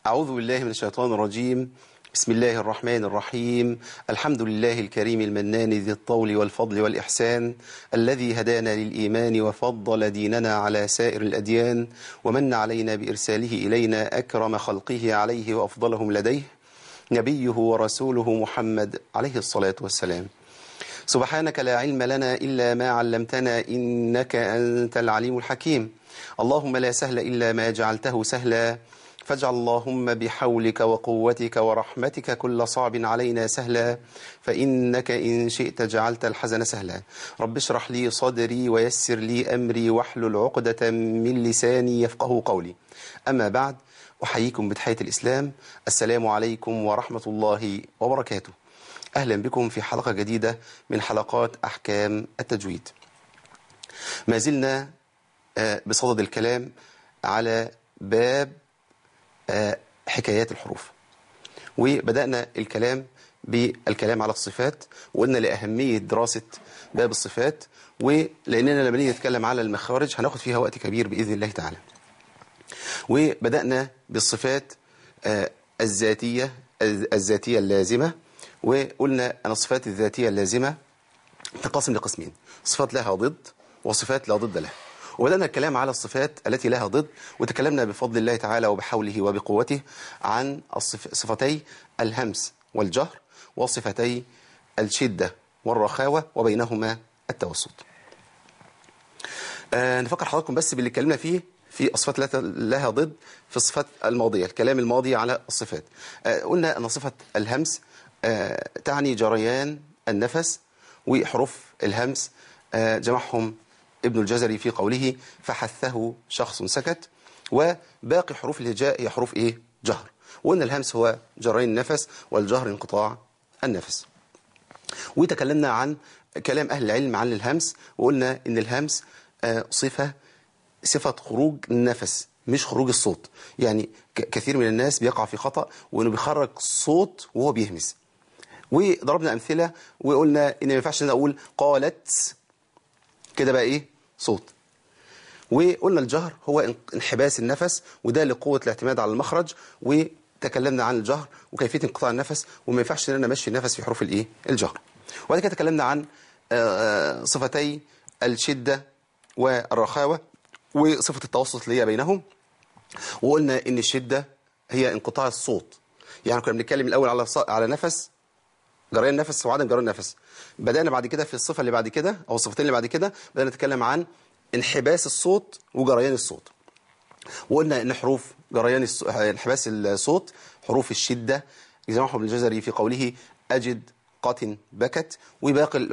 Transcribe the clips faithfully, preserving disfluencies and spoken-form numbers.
أعوذ بالله من الشيطان الرجيم. بسم الله الرحمن الرحيم. الحمد لله الكريم المنان ذي الطول والفضل والإحسان، الذي هدانا للإيمان وفضل ديننا على سائر الأديان، ومن علينا بإرساله إلينا أكرم خلقه عليه وأفضلهم لديه، نبيه ورسوله محمد عليه الصلاة والسلام. سبحانك لا علم لنا إلا ما علمتنا إنك أنت العليم الحكيم. اللهم لا سهل إلا ما جعلته سهلا، فاجعل اللهم بحولك وقوتك ورحمتك كل صعب علينا سهلا، فإنك إن شئت جعلت الحزن سهلا. رب اشرح لي صدري ويسر لي أمري واحلل عقدة من لساني يفقه قولي. أما بعد، أحييكم بتحية الإسلام. السلام عليكم ورحمة الله وبركاته. أهلا بكم في حلقة جديدة من حلقات أحكام التجويد. ما زلنا بصدد الكلام على باب حكايات الحروف، وبدأنا الكلام بالكلام على الصفات، وقلنا لأهمية دراسة باب الصفات، ولأننا لما نيجي نتكلم على المخارج هناخد فيها وقت كبير بإذن الله تعالى. وبدأنا بالصفات الذاتية الذاتية اللازمة، وقلنا أن الصفات الذاتية اللازمة تنقسم لقسمين: صفات لها ضد وصفات لا ضد لها. وبدأنا الكلام على الصفات التي لها ضد، وتكلمنا بفضل الله تعالى وبحوله وبقوته عن صفتي الهمس والجهر وصفتي الشدة والرخاوة وبينهما التوسط. آه نفكر حضراتكم بس باللي اتكلمنا فيه في الصفات لها ضد في الصفات الماضية، الكلام الماضي على الصفات. آه قلنا أن صفة الهمس آه تعني جريان النفس، وحروف الهمس آه جمعهم ابن الجزري في قوله فحثه شخص سكت. وباقي حروف الهجاء هي حروف ايه؟ جهر. وقلنا الهمس هو جريان النفس، والجهر انقطاع النفس. وتكلمنا عن كلام أهل العلم عن الهمس، وقلنا ان الهمس آه صفة صفة خروج النفس مش خروج الصوت. يعني كثير من الناس بيقع في خطأ وانه بيخرج صوت وهو بيهمس. وضربنا أمثلة وقلنا ان ما ينفعش نقول قالت كده بقى ايه؟ صوت. وقلنا الجهر هو انحباس النفس، وده لقوة الاعتماد على المخرج. وتكلمنا عن الجهر وكيفية انقطاع النفس، وما ينفعش ان انا امشي النفس في حروف الايه؟ الجهر. وبعد كده تكلمنا عن صفتي الشدة والرخاوة وصفة التوسط اللي هي بينهم. وقلنا ان الشدة هي انقطاع الصوت. يعني كنا بنتكلم الاول على على نفس، جريان النفس وعدم جريان النفس. بدأنا بعد كده في الصفة اللي بعد كده أو الصفتين اللي بعد كده بدأنا نتكلم عن انحباس الصوت وجريان الصوت. وقلنا إن حروف جريان الص... انحباس الصوت حروف الشدة جمعهم ابن الجزري في قوله أجد قاتن بكت. وباقي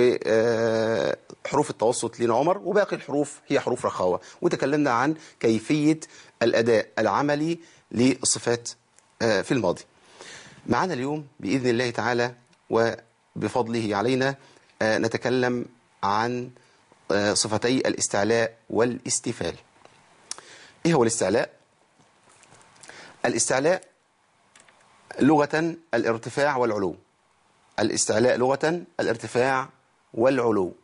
وحروف التوسط لين عمر، وباقي الحروف هي حروف رخاوة. وتكلمنا عن كيفية الأداء العملي للصفات في الماضي. معنا اليوم بإذن الله تعالى وبفضله علينا نتكلم عن صفتي الاستعلاء والاستفال. إيه هو الاستعلاء؟ الاستعلاء لغة الارتفاع والعلو. الاستعلاء لغة الارتفاع والعلو.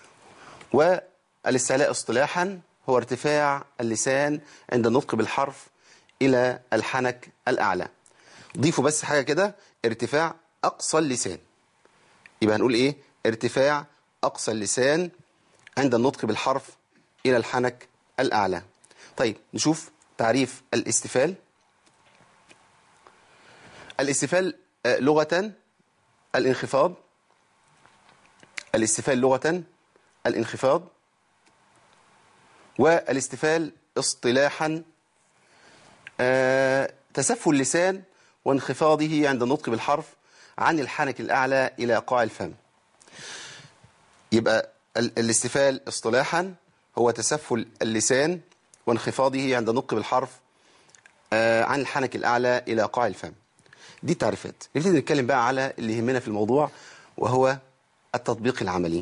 والاستعلاء اصطلاحا هو ارتفاع اللسان عند النطق بالحرف إلى الحنك الأعلى. ضيفوا بس حاجة كده: ارتفاع أقصى اللسان. يبقى هنقول إيه؟ ارتفاع أقصى اللسان عند النطق بالحرف إلى الحنك الأعلى. طيب نشوف تعريف الاستفال. الاستفال لغة الانخفاض. الاستفال لغة الانخفاض. والاستفال اصطلاحا آه تسفل اللسان وانخفاضه عند النطق بالحرف عن الحنك الأعلى إلى قاع الفم. يبقى الاستفال اصطلاحا هو تسفل اللسان وانخفاضه عند النطق بالحرف عن الحنك الأعلى إلى قاع الفم. دي التعريفات. نبتدي نتكلم بقى على اللي يهمنا في الموضوع، وهو التطبيق العملي.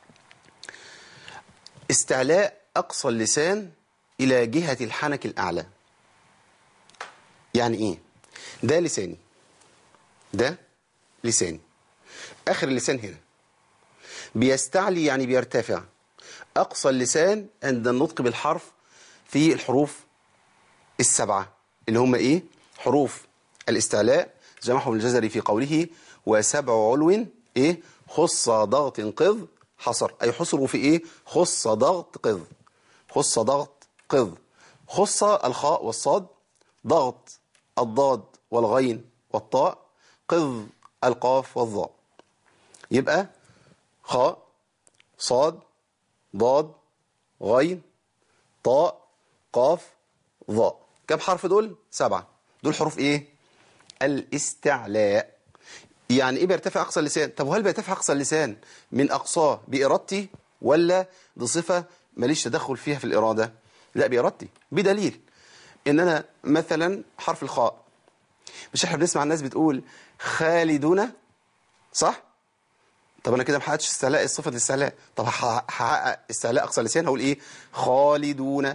استعلاء أقصى اللسان إلى جهة الحنك الأعلى. يعني إيه؟ ده لساني، ده لساني، آخر اللسان هنا بيستعلي يعني بيرتفع. أقصى اللسان عند النطق بالحرف في الحروف السبعة اللي هم إيه؟ حروف الاستعلاء جمعهم الجزري في قوله وسبع علو إيه خص ضغط قذ حصر، أي حصروا في إيه خص ضغط قذ، خص ضغط قذ، خص الخاء والصاد، ضغط الضاد والغين والطاء، قذ القاف والظاء. يبقى خاء صاد ضاد غين طاء قاف ظاء. كم حرف دول؟ سبعة. دول حروف ايه؟ الاستعلاء. يعني ايه بيرتفع اقصى اللسان؟ طب وهل بيرتفع اقصى اللسان من اقصاه بارادتي ولا دي صفه ماليش تدخل فيها في الاراده؟ لا، بارادتي، بدليل ان انا مثلا حرف الخاء، مش احنا بنسمع الناس بتقول خالدون، صح؟ طب انا كده ما حققتش استعلاء، صفه الاستعلاء. طب هحقق استعلاء اقصى اللسان، هقول ايه؟ خالدون،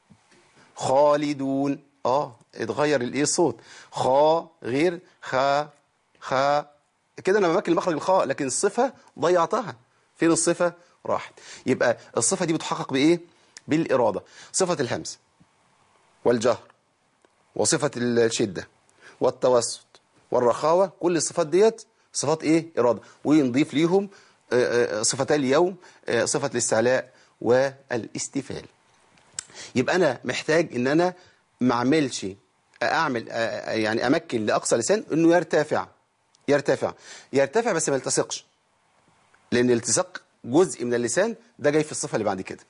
خالدون. اه اتغير الايه الصوت، خا غير خا، خا كده انا بمكن مخرج الخاء، لكن الصفه ضيعتها. فين الصفه؟ راحت. يبقى الصفه دي بتحقق بايه؟ بالاراده. صفه الهمز والجهر وصفه الشده والتوسط والرخاوه، كل الصفات ديت صفات ايه؟ اراده. ونضيف ليهم صفتي اليوم، صفه الاستعلاء والاستفال. يبقى انا محتاج ان انا ما اعملش اعمل يعني امكن لاقصى لسان انه يرتفع، يرتفع يرتفع بس ما يلتصقش، لان الالتصاق جزء من اللسان ده جاي في الصفه اللي بعد كده.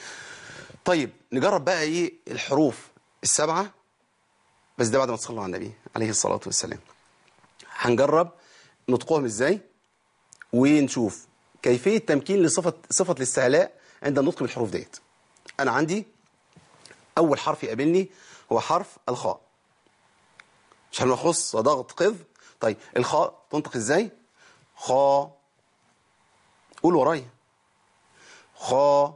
طيب نجرب بقى ايه الحروف السبعه، بس ده بعد ما تصلوا على النبي عليه الصلاه والسلام. هنجرب نطقهم ازاي ونشوف كيفيه تمكين لصفه صفه الاستعلاء عند النطق بالحروف ديت. انا عندي اول حرف يقابلني هو حرف الخاء، مش هنخص ضغط قذ. طيب الخاء تنطق ازاي؟ خا، قول ورايا، خا.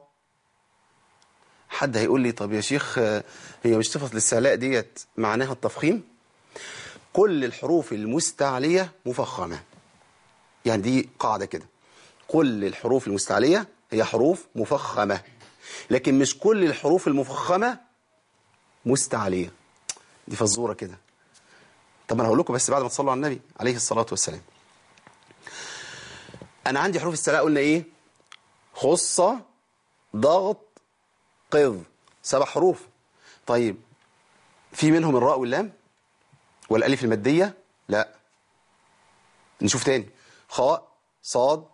حد هيقول لي طب يا شيخ هي مش صفة الاستعلاء ديت معناها التفخيم؟ كل الحروف المستعلية مفخمة، يعني دي قاعدة كده، كل الحروف المستعلية هي حروف مفخمة، لكن مش كل الحروف المفخمة مستعلية. دي فزورة كده. طب انا هقول لكم بس بعد ما تصلوا على النبي عليه الصلاة والسلام. انا عندي حروف استعلاء قلنا ايه؟ خص ضغط قذ، سبع حروف. طيب في منهم الراء واللام والالف المادية؟ لا. نشوف تاني، خاء صاد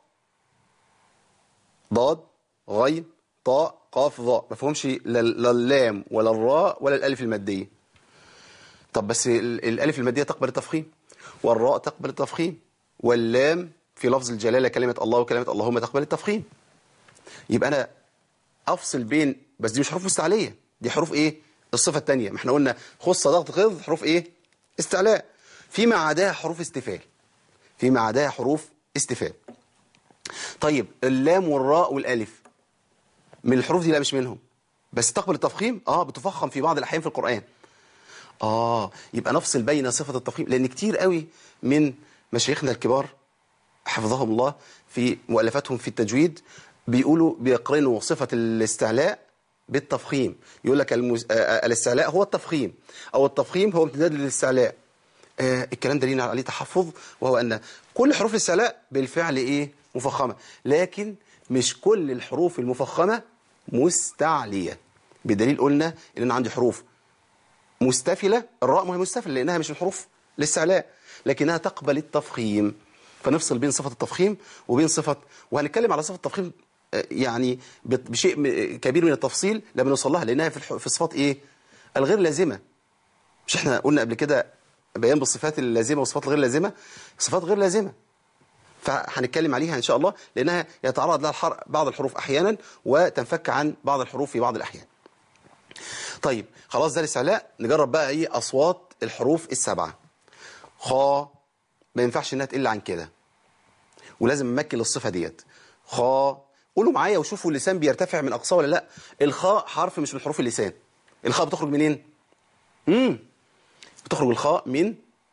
ضاد غين طاء قاف ظاء، ما فيهمش لا اللام ولا الراء ولا الالف المادية. طب بس الالف المادية تقبل التفخيم، والراء تقبل التفخيم، واللام في لفظ الجلالة كلمة الله وكلمة اللهم تقبل التفخيم. يبقى أنا أفصل بين، بس دي مش حروف مستعلية، دي حروف إيه؟ الصفة الثانية. ما احنا قلنا خص ضغط قذ حروف إيه؟ استعلاء. فيما عداها حروف استفال، فيما عداها حروف استفال. طيب اللام والراء والألف من الحروف دي؟ لا مش منهم، بس تقبل التفخيم. آه بتفخم في بعض الأحيان في القرآن. آه يبقى نفصل بين صفة التفخيم، لأن كتير قوي من مشايخنا الكبار حفظهم الله في مؤلفاتهم في التجويد بيقولوا بيقرنوا صفة الاستعلاء بالتفخيم. يقول لك المز... آه الاستعلاء هو التفخيم، أو التفخيم هو امتداد للاستعلاء. آه الكلام ده لينا عليه تحفظ، وهو أن كل حروف الاستعلاء بالفعل إيه؟ مفخمة، لكن مش كل الحروف المفخمة مستعلية. بدليل قلنا إن أنا عندي حروف مستفلة، الراء ما هي مستفلة لأنها مش من حروف الاستعلاء، لكنها تقبل التفخيم. فنفصل بين صفة التفخيم وبين صفة، وهنتكلم على صفة التفخيم يعني بشيء كبير من التفصيل لما نوصل لها، لأنها في الصفات إيه؟ الغير لازمة. مش احنا قلنا قبل كده بيان بالصفات اللازمة والصفات الغير لازمة؟ صفات غير لازمة فهنتكلم عليها إن شاء الله، لأنها يتعرض لها بعض الحروف أحيانا وتنفك عن بعض الحروف في بعض الأحيان. طيب خلاص ده الاستعلاء. نجرب بقى ايه اصوات الحروف السبعه. خا ما ينفعش انها تقل عن كده، ولازم نمكن للصفه ديت. خا، قولوا معايا وشوفوا اللسان بيرتفع من اقصاه ولا لا. الخاء حرف مش من حروف اللسان. الخاء بتخرج منين؟ امم بتخرج الخاء من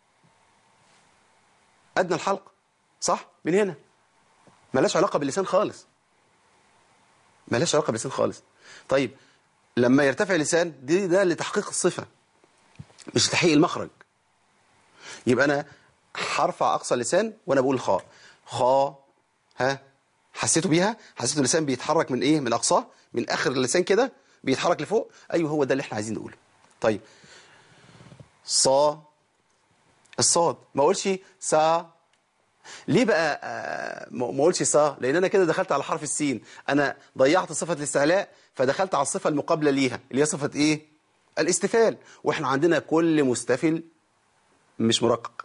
ادنى الحلق، صح؟ من هنا، مالهاش علاقه باللسان خالص، مالهاش علاقه باللسان خالص. طيب لما يرتفع اللسان دي ده لتحقيق الصفة مش لتحقيق المخرج. يبقى انا هرفع اقصى اللسان وانا بقول خاء. خاء. ها حسيتوا بيها؟ حسيتوا اللسان بيتحرك من ايه؟ من اقصاه، من اخر اللسان كده بيتحرك لفوق. ايوه هو ده اللي احنا عايزين نقوله. طيب صا. الصاد ما اقولش سا. ليه بقى آه ما اقولش صا؟ لان انا كده دخلت على حرف السين، انا ضيعت صفه الاستعلاء فدخلت على الصفه المقابله ليها اللي هي صفه ايه؟ الاستفال. واحنا عندنا كل مستفل مش مرقق،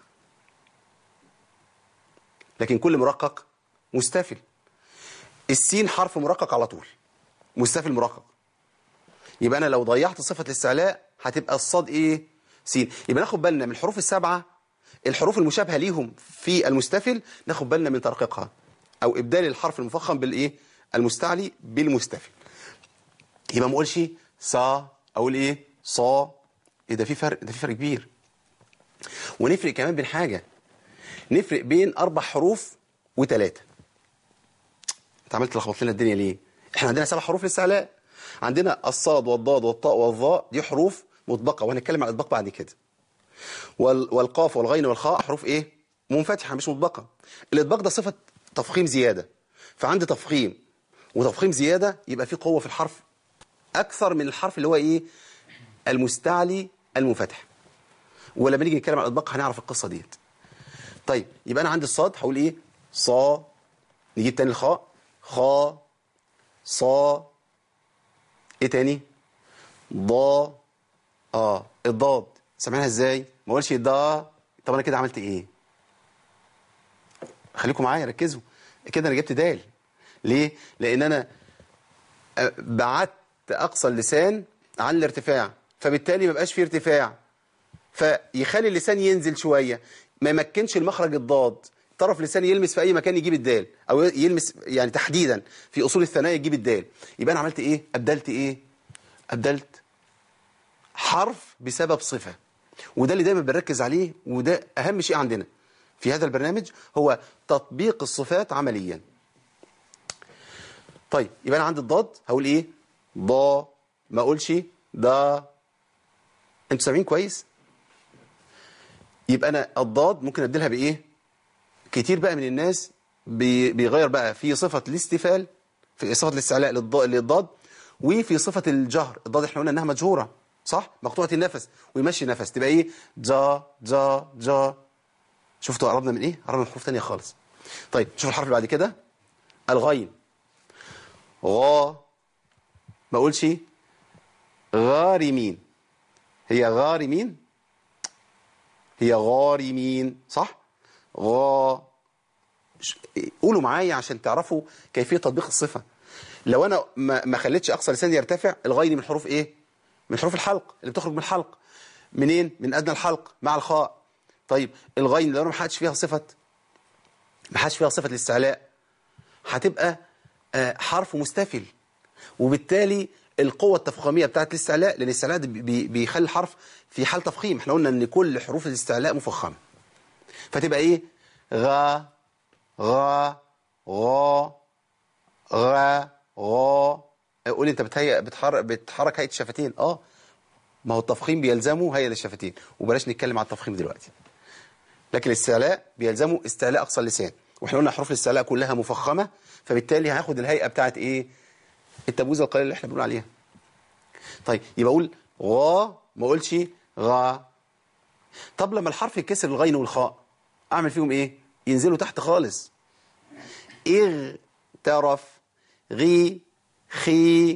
لكن كل مرقق مستفل. السين حرف مرقق على طول، مستفل مرقق. يبقى انا لو ضيعت صفه الاستعلاء هتبقى الصاد ايه؟ سين. يبقى ناخد بالنا من الحروف السبعه، الحروف المشابهه ليهم في المستفل ناخد بالنا من ترقيقها او ابدال الحرف المفخم بالايه؟ المستعلي بالمستفل. يبقى ما اقولش صا، اقول ايه؟ صا. ايه ده؟ في فرق، ده في فرق كبير. ونفرق كمان بين حاجه، نفرق بين اربع حروف وثلاثه. انت عملت لخبط لنا الدنيا ليه؟ احنا عندنا سبع حروف للاستعلاء، عندنا الصاد والضاد والطاء والظاء دي حروف مطبقه، وهنتكلم عن الاطباق بعد كده. والقاف والغين والخاء حروف ايه؟ منفتحه مش مطبقه. الاطباق ده صفه تفخيم زياده، فعندي تفخيم وتفخيم زياده يبقى في قوه في الحرف اكثر من الحرف اللي هو ايه؟ المستعلي المنفتح. ولما نيجي نتكلم عن الاطباق هنعرف القصه ديت. طيب يبقى انا عندي الصاد هقول ايه؟ صا. نجيب تاني الخاء، خا صا. ايه تاني؟ ضا. اه الضاد سامعينها ازاي؟ ما اقولش ضا. طب انا كده عملت ايه؟ خليكم معايا ركزوا كده، انا جبت دال. ليه؟ لان انا بعدت اقصى اللسان عن الارتفاع، فبالتالي ما بقاش فيه ارتفاع، فيخلي اللسان ينزل شويه، ما يمكنش المخرج الضاد طرف لساني يلمس في اي مكان يجيب الدال، او يلمس يعني تحديدا في اصول الثنايا يجيب الدال. يبقى انا عملت ايه؟ ابدلت ايه؟ ابدلت حرف بسبب صفه. وده اللي دايما بنركز عليه، وده اهم شيء عندنا في هذا البرنامج، هو تطبيق الصفات عمليا. طيب يبقى انا عندي الضاد هقول ايه؟ ضا. ما اقولش دا. انتوا سامعين كويس؟ يبقى انا الضاد ممكن ابدلها بايه؟ كتير بقى من الناس بيغير بقى في صفه الاستفال، في صفه الاستعلاء للضاد، وفي صفه الجهر. الضاد احنا قلنا انها مجهوره صح؟ مقطوعه النفس، ويمشي نفس تبقى ايه؟ جا جا جا. شفتوا قربنا من ايه؟ قربنا من حروف ثانيه خالص. طيب شوفوا الحرف اللي بعد كده، الغين. غا. ما اقولش غارمين. هي غارمين، هي غارمين صح؟ غا. قولوا معايا عشان تعرفوا كيفيه تطبيق الصفه. لو انا ما ما خليتش اقصى لساني يرتفع، الغين من حروف ايه؟ من حروف الحلق اللي بتخرج من الحلق. منين؟ من ادنى الحلق مع الخاء. طيب الغين لو انا ما حدش فيها صفه، ما حدش فيها صفه الاستعلاء، هتبقى آه حرف مستفل، وبالتالي القوه التفخيميه بتاعت الاستعلاء، لان الاستعلاء بي بيخلي الحرف في حال تفخيم. احنا قلنا ان كل حروف الاستعلاء مفخمه، فتبقى ايه؟ غا غا غا غا غا. قول انت بتهيئ بتحرك بتحرك هيئه الشفتين. اه ما هو التفخيم بيلزمه هيئه الشفتين، وبلاش نتكلم عن التفخيم دلوقتي. لكن الاستعلاء بيلزمه استعلاء اقصى اللسان، واحنا قلنا حروف الاستعلاء كلها مفخمه، فبالتالي هاخد الهيئه بتاعت ايه؟ التبويزه القليله اللي احنا بنقول عليها. طيب يبقى اقول غا، ما اقولش غا. طب لما الحرف يتكسر الغين والخاء اعمل فيهم ايه؟ ينزلوا تحت خالص. اغ تعرف غي خي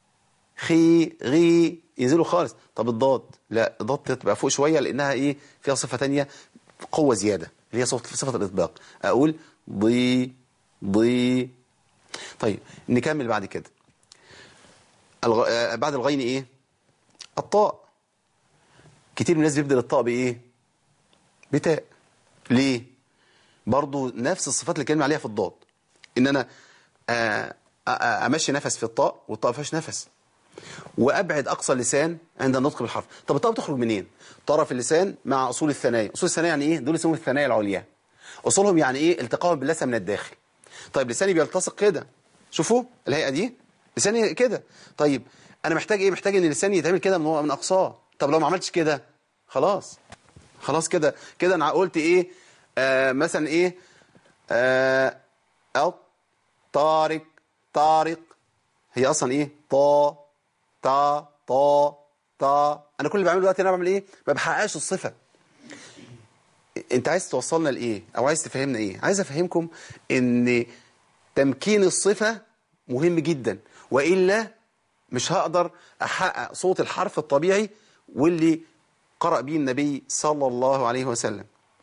خي غي، ينزلوا خالص. طب الضاد لا، الضاد تبقى فوق شويه لانها ايه؟ فيها صفه ثانيه قوه زياده اللي هي صفه صفه الاطباق. اقول ضي ضي. طيب نكمل بعد كده. الغ... آه بعد الغين ايه؟ الطاء. كتير من الناس بيبدل الطاء بايه؟ بتاء. ليه؟ برضو نفس الصفات اللي اتكلمنا عليها في الضاد، ان انا آه امشي نفس في الطاء، والطاء ما فيهاش نفس، وابعد اقصى اللسان عند النطق بالحرف. طب الطاء بتخرج منين؟ طرف اللسان مع اصول الثنايا. اصول الثنايا يعني ايه؟ دول اسمهم الثنايا العليا. اصولهم يعني ايه؟ التقاهم باللثه من الداخل. طيب لساني بيلتصق كده، شوفوا الهيئه دي، لساني كده. طيب انا محتاج ايه؟ محتاج ان لساني يتعمل كده من من اقصاه. طب لو ما عملتش كده خلاص خلاص كده كده انا قلت ايه؟ آه مثلا ايه؟ آه الطارق، طارق، هي اصلا ايه؟ طا تا طا تا. انا كل اللي بعمله دلوقتي انا بعمل ايه؟ ما بحققش الصفه. انت عايز توصلنا لايه او عايز تفهمنا ايه؟ عايز افهمكم ان تمكين الصفه مهم جدا، والا مش هقدر احقق صوت الحرف الطبيعي واللي قرأ به النبي صلى الله عليه وسلم.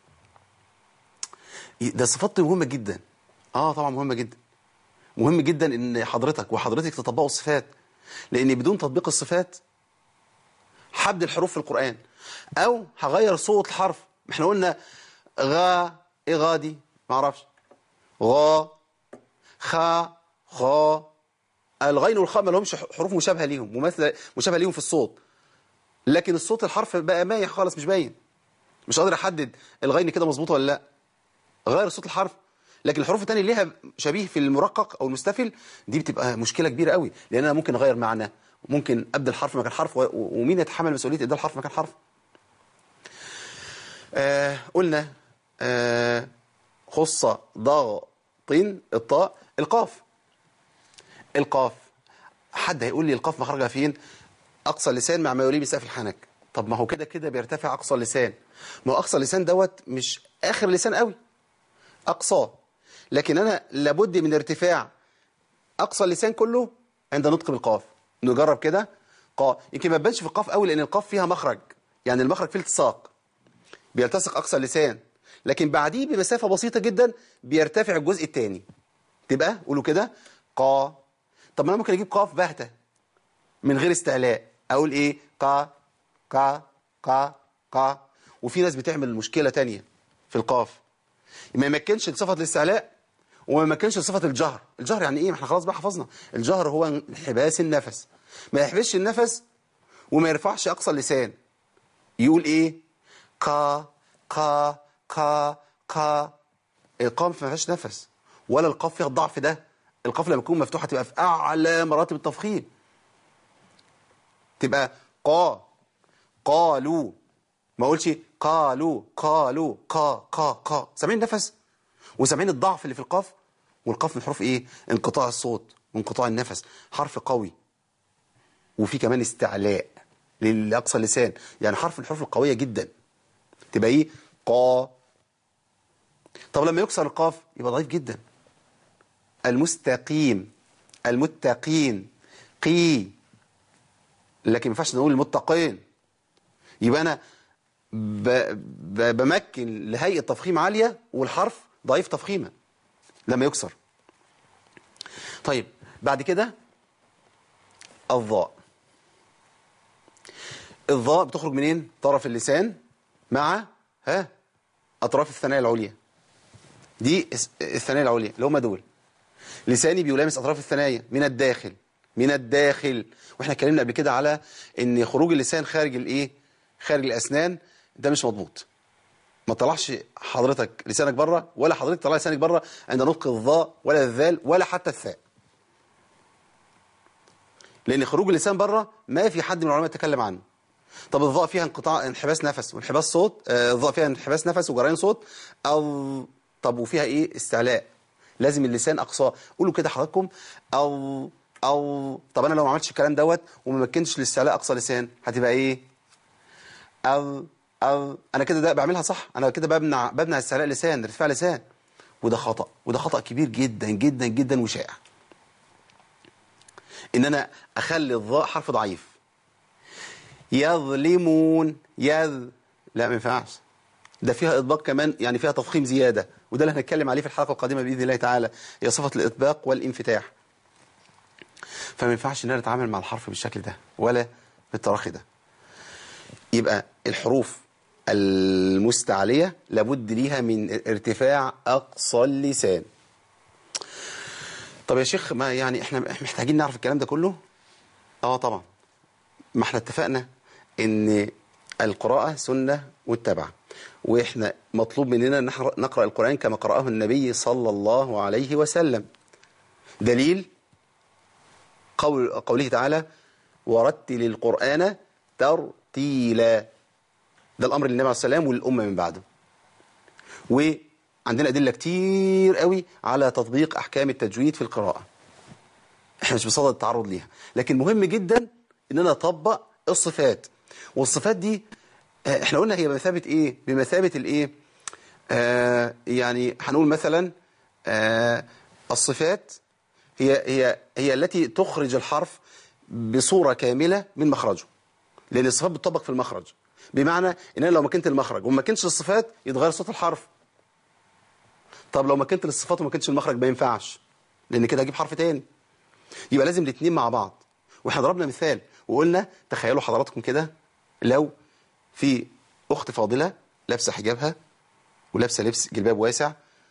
ده صفات مهمه جدا. اه طبعا مهمه جدا. مهم جدا ان حضرتك وحضرتك تطبقوا الصفات، لان بدون تطبيق الصفات حبد الحروف في القرآن، او هغير صوت الحرف. احنا قلنا غا، ايه غا دي؟ ما اعرفش. غا، خا، خا. الغين والخاء ما لهمش حروف مشابهه ليهم، مماثله مشابهه ليهم في الصوت، لكن الصوت الحرف بقى مايح خالص، مش باين، مش قادر احدد الغين كده مظبوط ولا لا. غير صوت الحرف. لكن الحروف الثانيه اللي ليها شبيه في المرقق او المستفل دي بتبقى مشكله كبيره قوي، لان انا ممكن اغير معنى، ممكن ابدل حرف مكان حرف، ومين يتحمل مسؤوليه ابدال حرف مكان حرف؟ آه قلنا آه خص ضغط الطاء. القاف، القاف حد هيقول لي القاف مخرجها فين؟ اقصى اللسان مع ما يليه بسقف الحنك. طب ما هو كده كده بيرتفع اقصى اللسان. ما هو اقصى اللسان دوت مش اخر لسان قوي، اقصاه، لكن انا لابد من ارتفاع اقصى اللسان كله عند نطق بالقاف. نجرب كده. قا يمكن ما تبانش في القاف قوي لان القاف فيها مخرج، يعني المخرج فيه التصاق، بيلتصق اقصى اللسان، لكن بعديه بمسافه بسيطه جدا بيرتفع الجزء الثاني. تبقى قولوا كده قا. طب ما انا ممكن اجيب قاف باهته من غير استعلاء، اقول ايه؟ قا قا قا قا. وفي ناس بتعمل مشكله ثانيه في القاف، ما يمكنش صفه الاستعلاء وما يمكنش صفه الجهر. الجهر يعني ايه؟ ما احنا خلاص بقى حفظنا. الجهر هو انحباس النفس، ما يحبسش النفس وما يرفعش اقصى اللسان. يقول ايه؟ قا قا قا قا. القاف ما فيهاش نفس، ولا القاف فيها الضعف ده. القاف لما تكون مفتوحه تبقى في اعلى مراتب التفخيم، تبقى قا قالوا. ما اقولش قالوا قالوا قا قا قا. سامعين النفس وسامعين الضعف اللي في القاف. والقاف من حروف ايه؟ انقطاع الصوت وانقطاع النفس، حرف قوي وفي كمان استعلاء لاقصى اللسان، يعني حرف من الحروف القويه جدا. تبقى ايه؟ قا. طب لما يكسر القاف يبقى ضعيف جدا. المستقيم، المتقين، قي. لكن ما ينفعش نقول المتقين. يبقى انا ب... ب... بمكن لهيئه تفخيم عاليه والحرف ضعيف تفخيما لما يكسر. طيب بعد كده الضاء. الضاء بتخرج منين؟ طرف اللسان مع ها اطراف الثنايا العليا. دي الثنايا العليا اللي هم دول. لساني بيلامس اطراف الثنايا من الداخل، من الداخل. واحنا اتكلمنا قبل كده على ان خروج اللسان خارج الايه؟ خارج الاسنان ده مش مضبوط. ما طلعش حضرتك لسانك بره، ولا حضرتك طلع لسانك بره عند نطق الضاء ولا الذال ولا حتى الثاء. لان خروج اللسان بره ما في حد من العلماء يتكلم عنه. طب الضاء فيها انقطاع، انحباس نفس وانحباس صوت. آه الضاء فيها انحباس نفس وجريان صوت. او طب وفيها ايه؟ استعلاء. لازم اللسان اقصاه. قولوا كده حضراتكم او او. طب انا لو ما عملتش الكلام دوت وما مكنتش الاستعلاء اقصى لسان هتبقى ايه؟ او او. انا كده ده بعملها صح، انا كده بمنع بمنع استعلاء لسان، ارتفاع لسان. وده خطأ، وده خطأ كبير جدا جدا جدا وشائع. ان انا اخلي الضاء حرف ضعيف. يظلمون، يذ، لا ما ينفعش. ده فيها اطباق كمان، يعني فيها تفخيم زياده، وده اللي هنتكلم عليه في الحلقه القادمه باذن الله تعالى، هي صفه الاطباق والانفتاح. فما ينفعش ان انا اتعامل مع الحرف بالشكل ده ولا بالتراخي ده. يبقى الحروف المستعليه لابد ليها من ارتفاع اقصى اللسان. طب يا شيخ، ما يعني احنا محتاجين نعرف الكلام ده كله؟ اه طبعا. ما احنا اتفقنا ان القراءة سنة متبعة، واحنا مطلوب مننا نقرأ القرآن كما قرأه النبي صلى الله عليه وسلم. دليل قول قوله تعالى ورتل القرآن ترتيلا. ده الأمر للنبي عليه السلام وللأمة من بعده. وعندنا أدلة كتير قوي على تطبيق أحكام التجويد في القراءة، احنا مش بصدد التعرض ليها، لكن مهم جدا إننا نطبق الصفات. والصفات دي احنا قلنا هي بمثابة ايه؟ بمثابة الايه؟ آه يعني هنقول مثلا آه الصفات هي هي هي التي تخرج الحرف بصورة كاملة من مخرجه، لأن الصفات بتطبق في المخرج. بمعنى ان انا لو مكنت المخرج وما كنتش الصفات يتغير صوت الحرف. طب لو مكنت الصفات وما كنتش المخرج ما ينفعش، لأن كده هجيب حرف تاني. يبقى لازم الاثنين مع بعض. واحنا ضربنا مثال وقلنا تخيلوا حضراتكم كده لو في أخت فاضلة لابسة حجابها ولابسة لبس جلباب واسع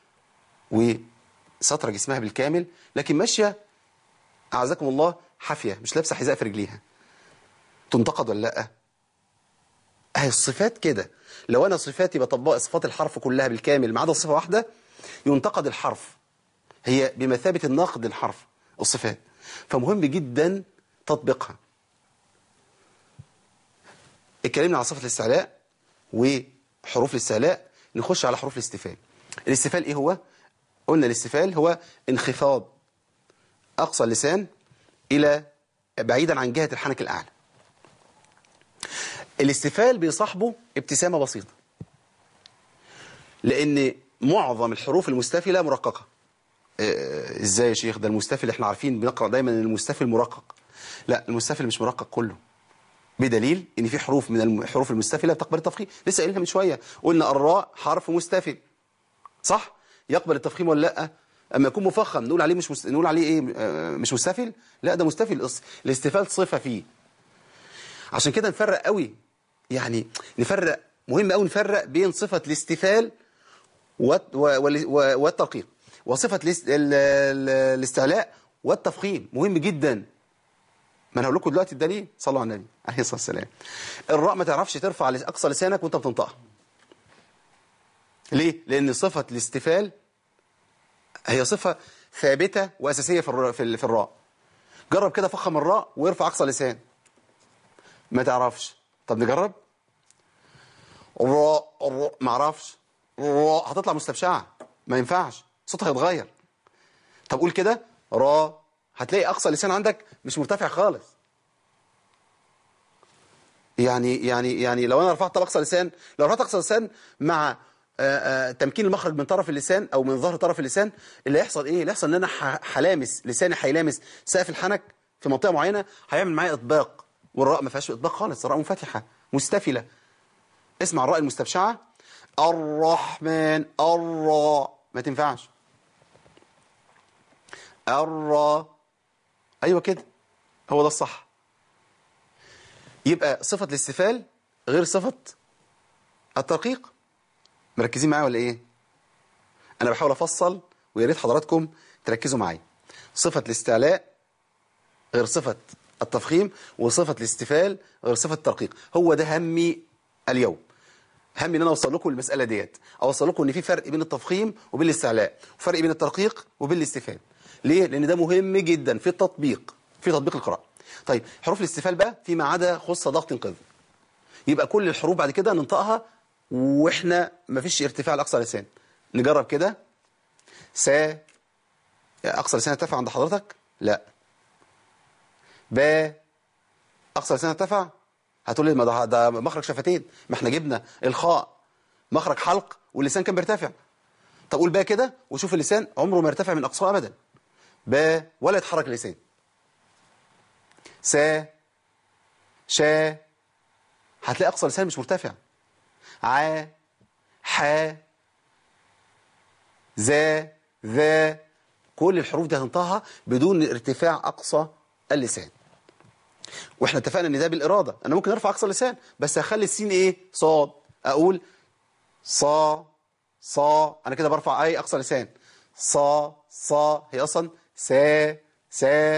وستر جسمها بالكامل، لكن ماشية أعزكم الله حافية، مش لابسة حذاء في رجليها، تنتقد ولا لأ؟ أهي الصفات كده. لو أنا صفاتي بطبق صفات الحرف كلها بالكامل ما عدا صفة واحدة ينتقد الحرف، هي بمثابة النقد للحرف الصفات. فمهم جدا تطبيقها. اتكلمنا على صفة الاستعلاء وحروف الاستعلاء، نخش على حروف الاستفهام. الاستفهام ايه هو؟ قلنا الاستفهام هو انخفاض أقصى اللسان إلى بعيدا عن جهة الحنك الأعلى. الاستفهام بيصاحبه ابتسامة بسيطة، لأن معظم الحروف المستفلة مرققة. اه ازاي يا شيخ؟ ده المستفل احنا عارفين بنقرأ دايما ان المستفل مرقق. لا، المستفل مش مرقق كله، بدليل ان في حروف من الحروف المستفلة بتقبل التفخيم. لسه قايلها من شوية، قلنا الراء حرف مستفل صح؟ يقبل التفخيم ولا لا؟ اما يكون مفخم نقول عليه مش مست... نقول عليه ايه؟ مش مستفل؟ لا، ده مستفل. الاستفال صفة فيه. عشان كده نفرق قوي، يعني نفرق، مهم قوي نفرق بين صفة الاستفال والترقيق وصفة الاستعلاء والتفخيم. مهم جدا. ما انا هقول لكم دلوقتي الدليل. صلوا على النبي عليه الصلاة والسلام. الراء ما تعرفش ترفع اقصى لسانك وانت بتنطقها. ليه؟ لان صفة الاستفال هي صفة ثابتة وأساسية في في الراء. جرب كده فخم الراء ويرفع أقصى لسان، ما تعرفش. طب نجرب. الراء الراء ما اعرفش. الراء هتطلع مستبشعة، ما ينفعش، صوتها هيتغير. طب قول كده راء، هتلاقي أقصى لسان عندك مش مرتفع خالص. يعني يعني يعني لو أنا رفعت أقصى لسان، لو رفعت أقصى لسان مع آآ آآ تمكين المخرج من طرف اللسان او من ظهر طرف اللسان، اللي هيحصل ايه؟ اللي هيحصل ان انا هلامس لساني، هيلامس سقف الحنك في منطقه معينه، هيعمل معايا اطباق. والراء ما فيهاش اطباق خالص، الراء منفتحه مستفله. اسمع الراء المستبشعه، الرحمن، الراء ما تنفعش. الراء، ايوه كده، هو ده الصح. يبقى صفه الاستفال غير صفه الترقيق. مركزين معايا ولا ايه؟ انا بحاول افصل ويا ريت حضراتكم تركزوا معايا. صفة الاستعلاء غير صفة التفخيم، وصفة الاستفال غير صفة الترقيق. هو ده همي اليوم. همي ان انا اوصل لكم المسألة ديت، اوصل لكم ان في فرق بين التفخيم وبين الاستعلاء، وفرق بين الترقيق وبين الاستفال. ليه؟ لان ده مهم جدا في التطبيق، في تطبيق القراءة. طيب حروف الاستفال بقى فيما عدا خص ضغط انقاذ. يبقى كل الحروف بعد كده ننطقها واحنا ما فيش ارتفاع لاقصى لسان. نجرب كده. سا، اقصى لسان ارتفع عند حضرتك؟ لا. با، اقصى لسان ارتفع؟ هتقول لي ما ده, ده مخرج شفتين، ما احنا جبنا الخاء مخرج حلق واللسان كان بيرتفع. طب قول با كده وشوف اللسان عمره ما يرتفع من اقصاه ابدا. با ولا يتحرك اللسان. سا، شا، هتلاقي اقصى لسان مش مرتفع. ع، ح، ذا، ذا، كل الحروف دي هتنطقها بدون ارتفاع أقصى اللسان. واحنا اتفقنا ان ده بالإرادة. انا ممكن ارفع أقصى اللسان بس هخلي السين ايه؟ صاد. اقول صا، صا، انا كده برفع اي أقصى لسان. صا، صا، هي اصلا سا، سا.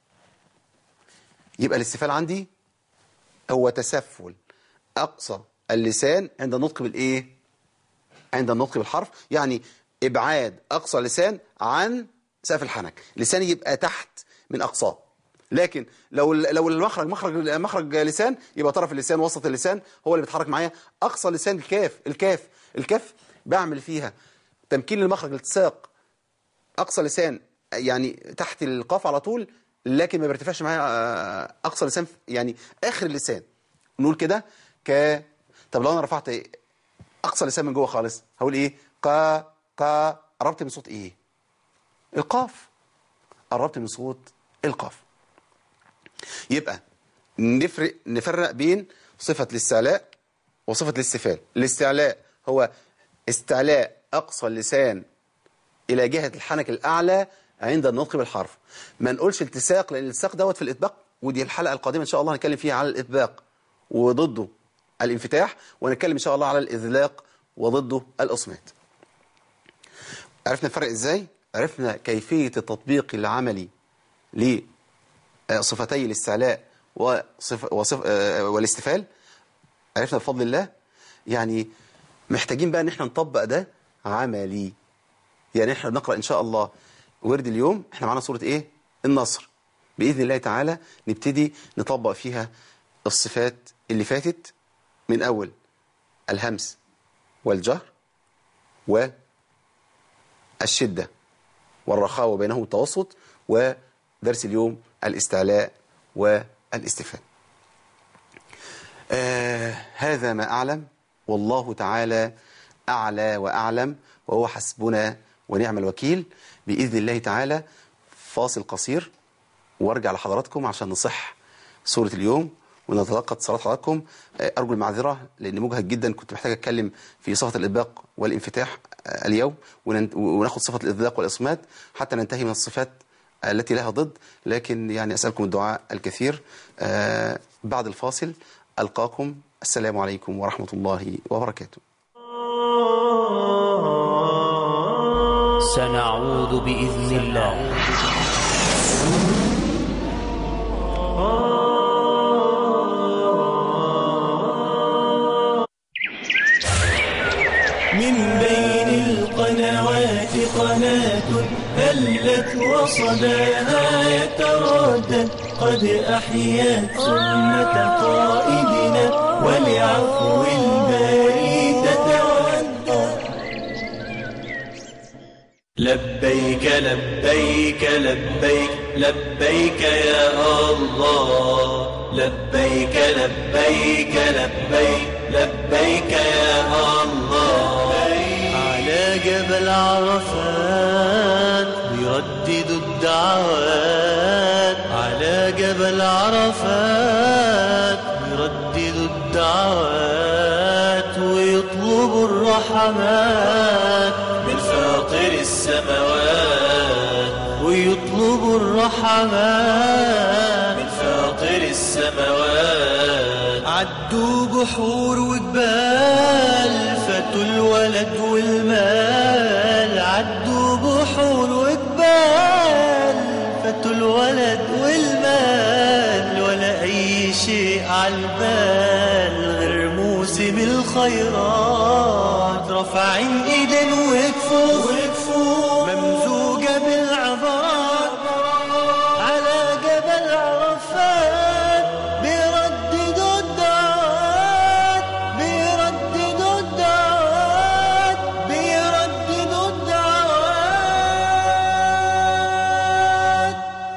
يبقى الاستفال عندي هو تسفل أقصى اللسان عند النطق بالايه؟ عند النطق بالحرف، يعني ابعاد اقصى لسان عن سقف الحنك، لساني يبقى تحت من اقصاه. لكن لو لو المخرج مخرج مخرج لسان، يبقى طرف اللسان وسط اللسان هو اللي بيتحرك معايا. اقصى لسان الكاف، الكاف الكاف بعمل فيها تمكين المخرج، الالتصاق اقصى لسان يعني تحت القاف على طول، لكن ما بيرتفعش معايا اقصى لسان يعني اخر اللسان. نقول كده ك. طب لو انا رفعت اقصى لسان من جوه خالص هقول ايه؟ قا قا. قربت من صوت ايه؟ القاف. قربت من صوت القاف. يبقى نفرق نفرق بين صفة الاستعلاء وصفة الاستفال. الاستعلاء هو استعلاء أقصى اللسان إلى جهة الحنك الأعلى عند النطق بالحرف. ما نقولش التساق، لأن الالتصاق دوت في الإطباق، ودي الحلقة القادمة إن شاء الله هنتكلم فيها على الإطباق وضده الانفتاح، ونتكلم إن شاء الله على الإذلاق وضده الإصمات. عرفنا نفرق إزاي؟ عرفنا كيفية التطبيق العملي لصفتي الاستعلاء وصف وصف والاستفال. عرفنا بفضل الله. يعني محتاجين بقى ان احنا نطبق ده عملي. يعني احنا بنقرأ ان شاء الله ورد اليوم، احنا معانا سورة ايه؟ النصر. بإذن الله تعالى نبتدي نطبق فيها الصفات اللي فاتت من اول الهمس والجهر والشدة والرخاوة بينهم التوسط، ودرس اليوم الاستعلاء والاستفال. آه هذا ما أعلم، والله تعالى أعلى وأعلم، وهو حسبنا ونعم الوكيل. بإذن الله تعالى فاصل قصير وارجع لحضراتكم عشان نصح سورة اليوم ونتلقى اتصالات حضراتكم. أرجو المعذرة لأن مجهد جدا، كنت محتاج أتكلم في صفة الإطباق والانفتاح اليوم، وناخد صفة الإذلاق والإصمات حتى ننتهي من الصفات التي لها ضد. لكن يعني أسألكم الدعاء الكثير. آه بعد الفاصل ألقاكم. السلام عليكم ورحمة الله وبركاته. سنعود بإذن الله. من بين القنوات قناة هلت وصداها يتردد، قد أحيت سنة قائدنا ولعفو الباري تتودد. لبيك لبيك لبيك لبيك يا الله، لبيك لبيك لبيك لبيك يا الله. على جبل عرفات بيرددوا الدعوات، على جبل عرفات بيرددوا الدعوات ويطلبوا الرحمات من فاطر السماوات، ويطلبوا الرحمات من فاطر السماوات. عدوا بحور وجبال فاتوا الولد والمال، عدوا بحور وجبال فاتوا الولد والمال، ولا أي شيء عالبال غير موسم الخيرات. رافعين ايدين وكفوا ممزوجة بالعبرات، على جبل عرفات بيرددوا الدعوات، بيرددوا الدعوات، بيرددوا الدعوات.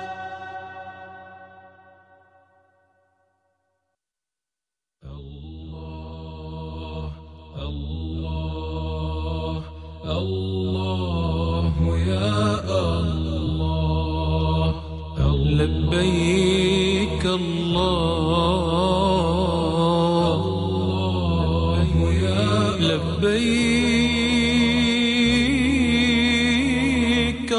الله يا الله، لبيك الله، لبيك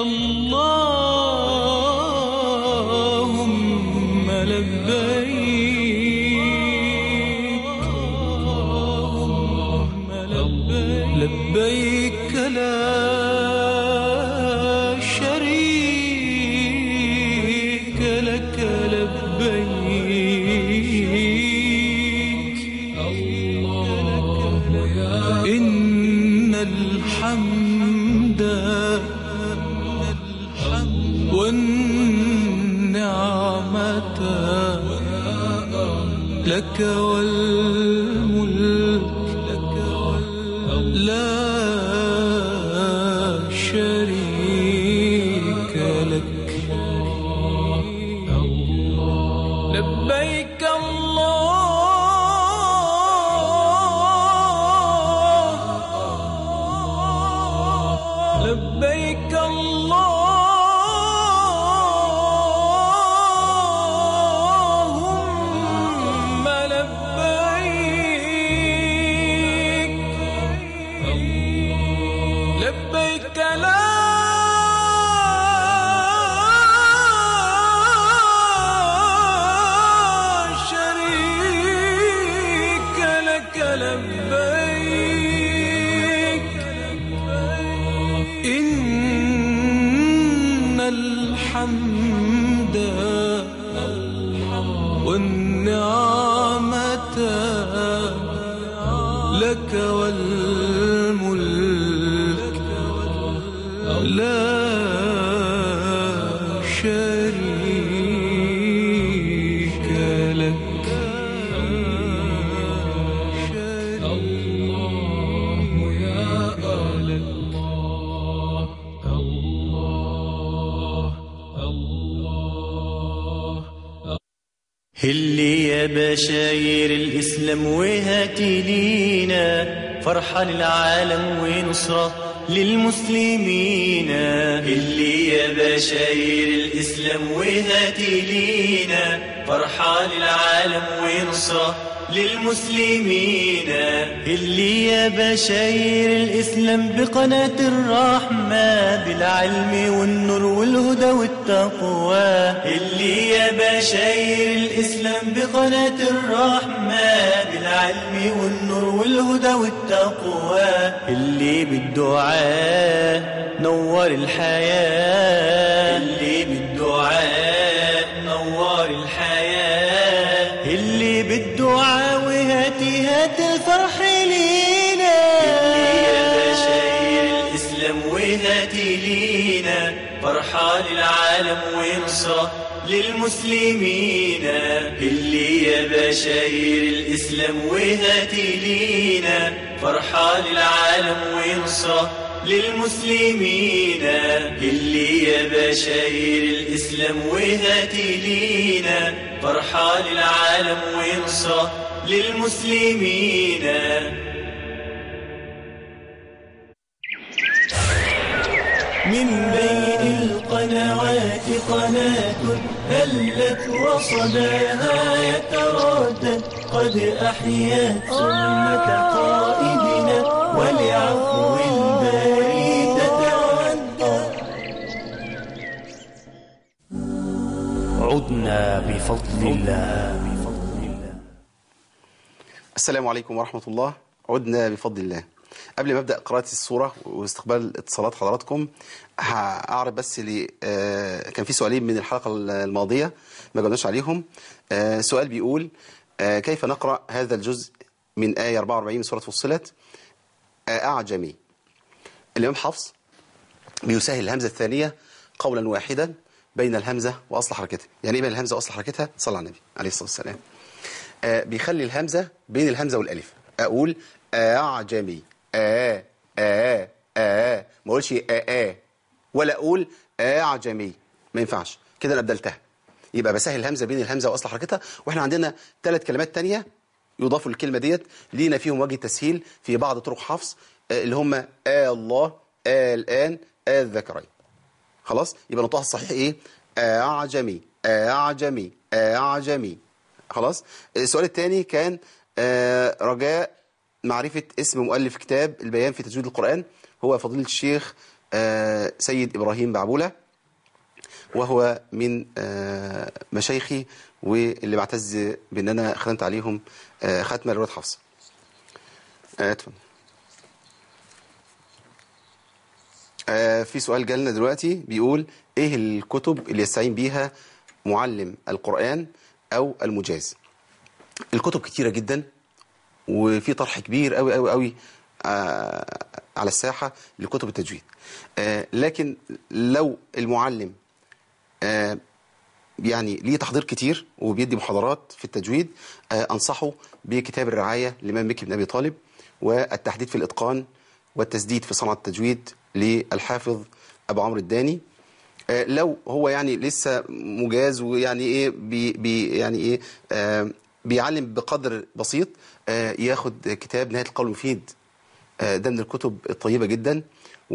اللهم لبيك، اللهم لبيك، لبيك لا شريك لك، لبيك الله يا إن الحمد والنعمة لك والملك لا شريك لك. لبيك الله لبيك اللهم لبيك لبيك لا شريك لك. لبيك إن الحمد والنعمة لك والملك لا شريك لك. الله يا الله الله الله. هلي يا بشاير الإسلام وهاتي لينا فرحة للعالم ونصرة للمسلمين. هلي يا بشاير الإسلام وهاتي لينا فرحة للعالم ونصرة للمسلمين. اللي يا بشاير الإسلام بقناة الرحمة بالعلم والنور والهدى والتقوى. اللي يا بشاير الإسلام بقناة الرحمة بالعلم والنور والهدى والتقوى. اللي بالدعاء نور الحياة اللي بالدعاء نور الحياة. اللي بالدعاء وهاتي هات الفرح لينا. اللي يا بشاير الإسلام وهاتي لينا فرحة للعالم ونصرة للمسلمين. اللي يا بشاير الإسلام وهاتي لينا فرحة للعالم ونصرة للمسلمين. اللي يا بشاير الإسلام وهاتي لينا فرحة للعالم ونصرة للمسلمين. من بين القنوات قناة هلت وصداها يتردد قد أحيت سنة قائدنا ولعفو الباري تتودد. عدنا بفضل الله. السلام عليكم ورحمة الله. عدنا بفضل الله. قبل ما أبدأ قراءة السورة واستقبال اتصالات حضراتكم هأعرض بس لي آه كان في سؤالين من الحلقة الماضية ما جاوبناش عليهم. آه سؤال بيقول آه كيف نقرأ هذا الجزء من آية أربعة وأربعين من سورة فصلت آه أعجمي. الإمام حفص بيسهل الهمزة الثانية قولا واحدا بين الهمزة وأصل حركتها. يعني إيه بين الهمزة وأصل حركتها؟ صلى على النبي عليه الصلاة والسلام. آه بيخلي الهمزة بين الهمزة والألف. أقول أعجمي آه آه آه ما أقولش آه آه ولا أقول أعجمي، ما ينفعش كده. أنا أبدلتها يبقى بسهل الهمزة بين الهمزة وأصل حركتها. وإحنا عندنا ثلاث كلمات تانية يضافوا للكلمة ديت لينا فيهم وجه تسهيل في بعض طرق حفص آه اللي هم آه الله آه الآن آه الذكرين. خلاص يبقى نطقها الصحيح إيه؟ أعجمي أعجمي أعجمي. خلاص. السؤال الثاني كان آه رجاء معرفة اسم مؤلف كتاب البيان في تجويد القرآن. هو فضيلة الشيخ آه سيد إبراهيم بعبولة، وهو من آه مشايخي واللي بعتز بأن أنا ختمت عليهم آه ختمة لرواية حفص. آه آه في سؤال جالنا دلوقتي بيقول إيه الكتب اللي يستعين بيها معلم القرآن أو المجاز؟ الكتب كتيرة جدا وفي طرح كبير قوي قوي قوي آه على الساحة لكتب التجويد. آه لكن لو المعلم آه يعني ليه تحضير كتير وبيدي محاضرات في التجويد، آه أنصحه بكتاب الرعاية للإمام مكي بن أبي طالب، والتحديد في الإتقان والتسديد في صنعة التجويد للحافظ أبو عمرو الداني. آه لو هو يعني لسه مجاز ويعني إيه بي بي يعني إيه آه بيعلم بقدر بسيط، آه ياخد كتاب نهاية القول المفيد، آه ده من الكتب الطيبة جدا.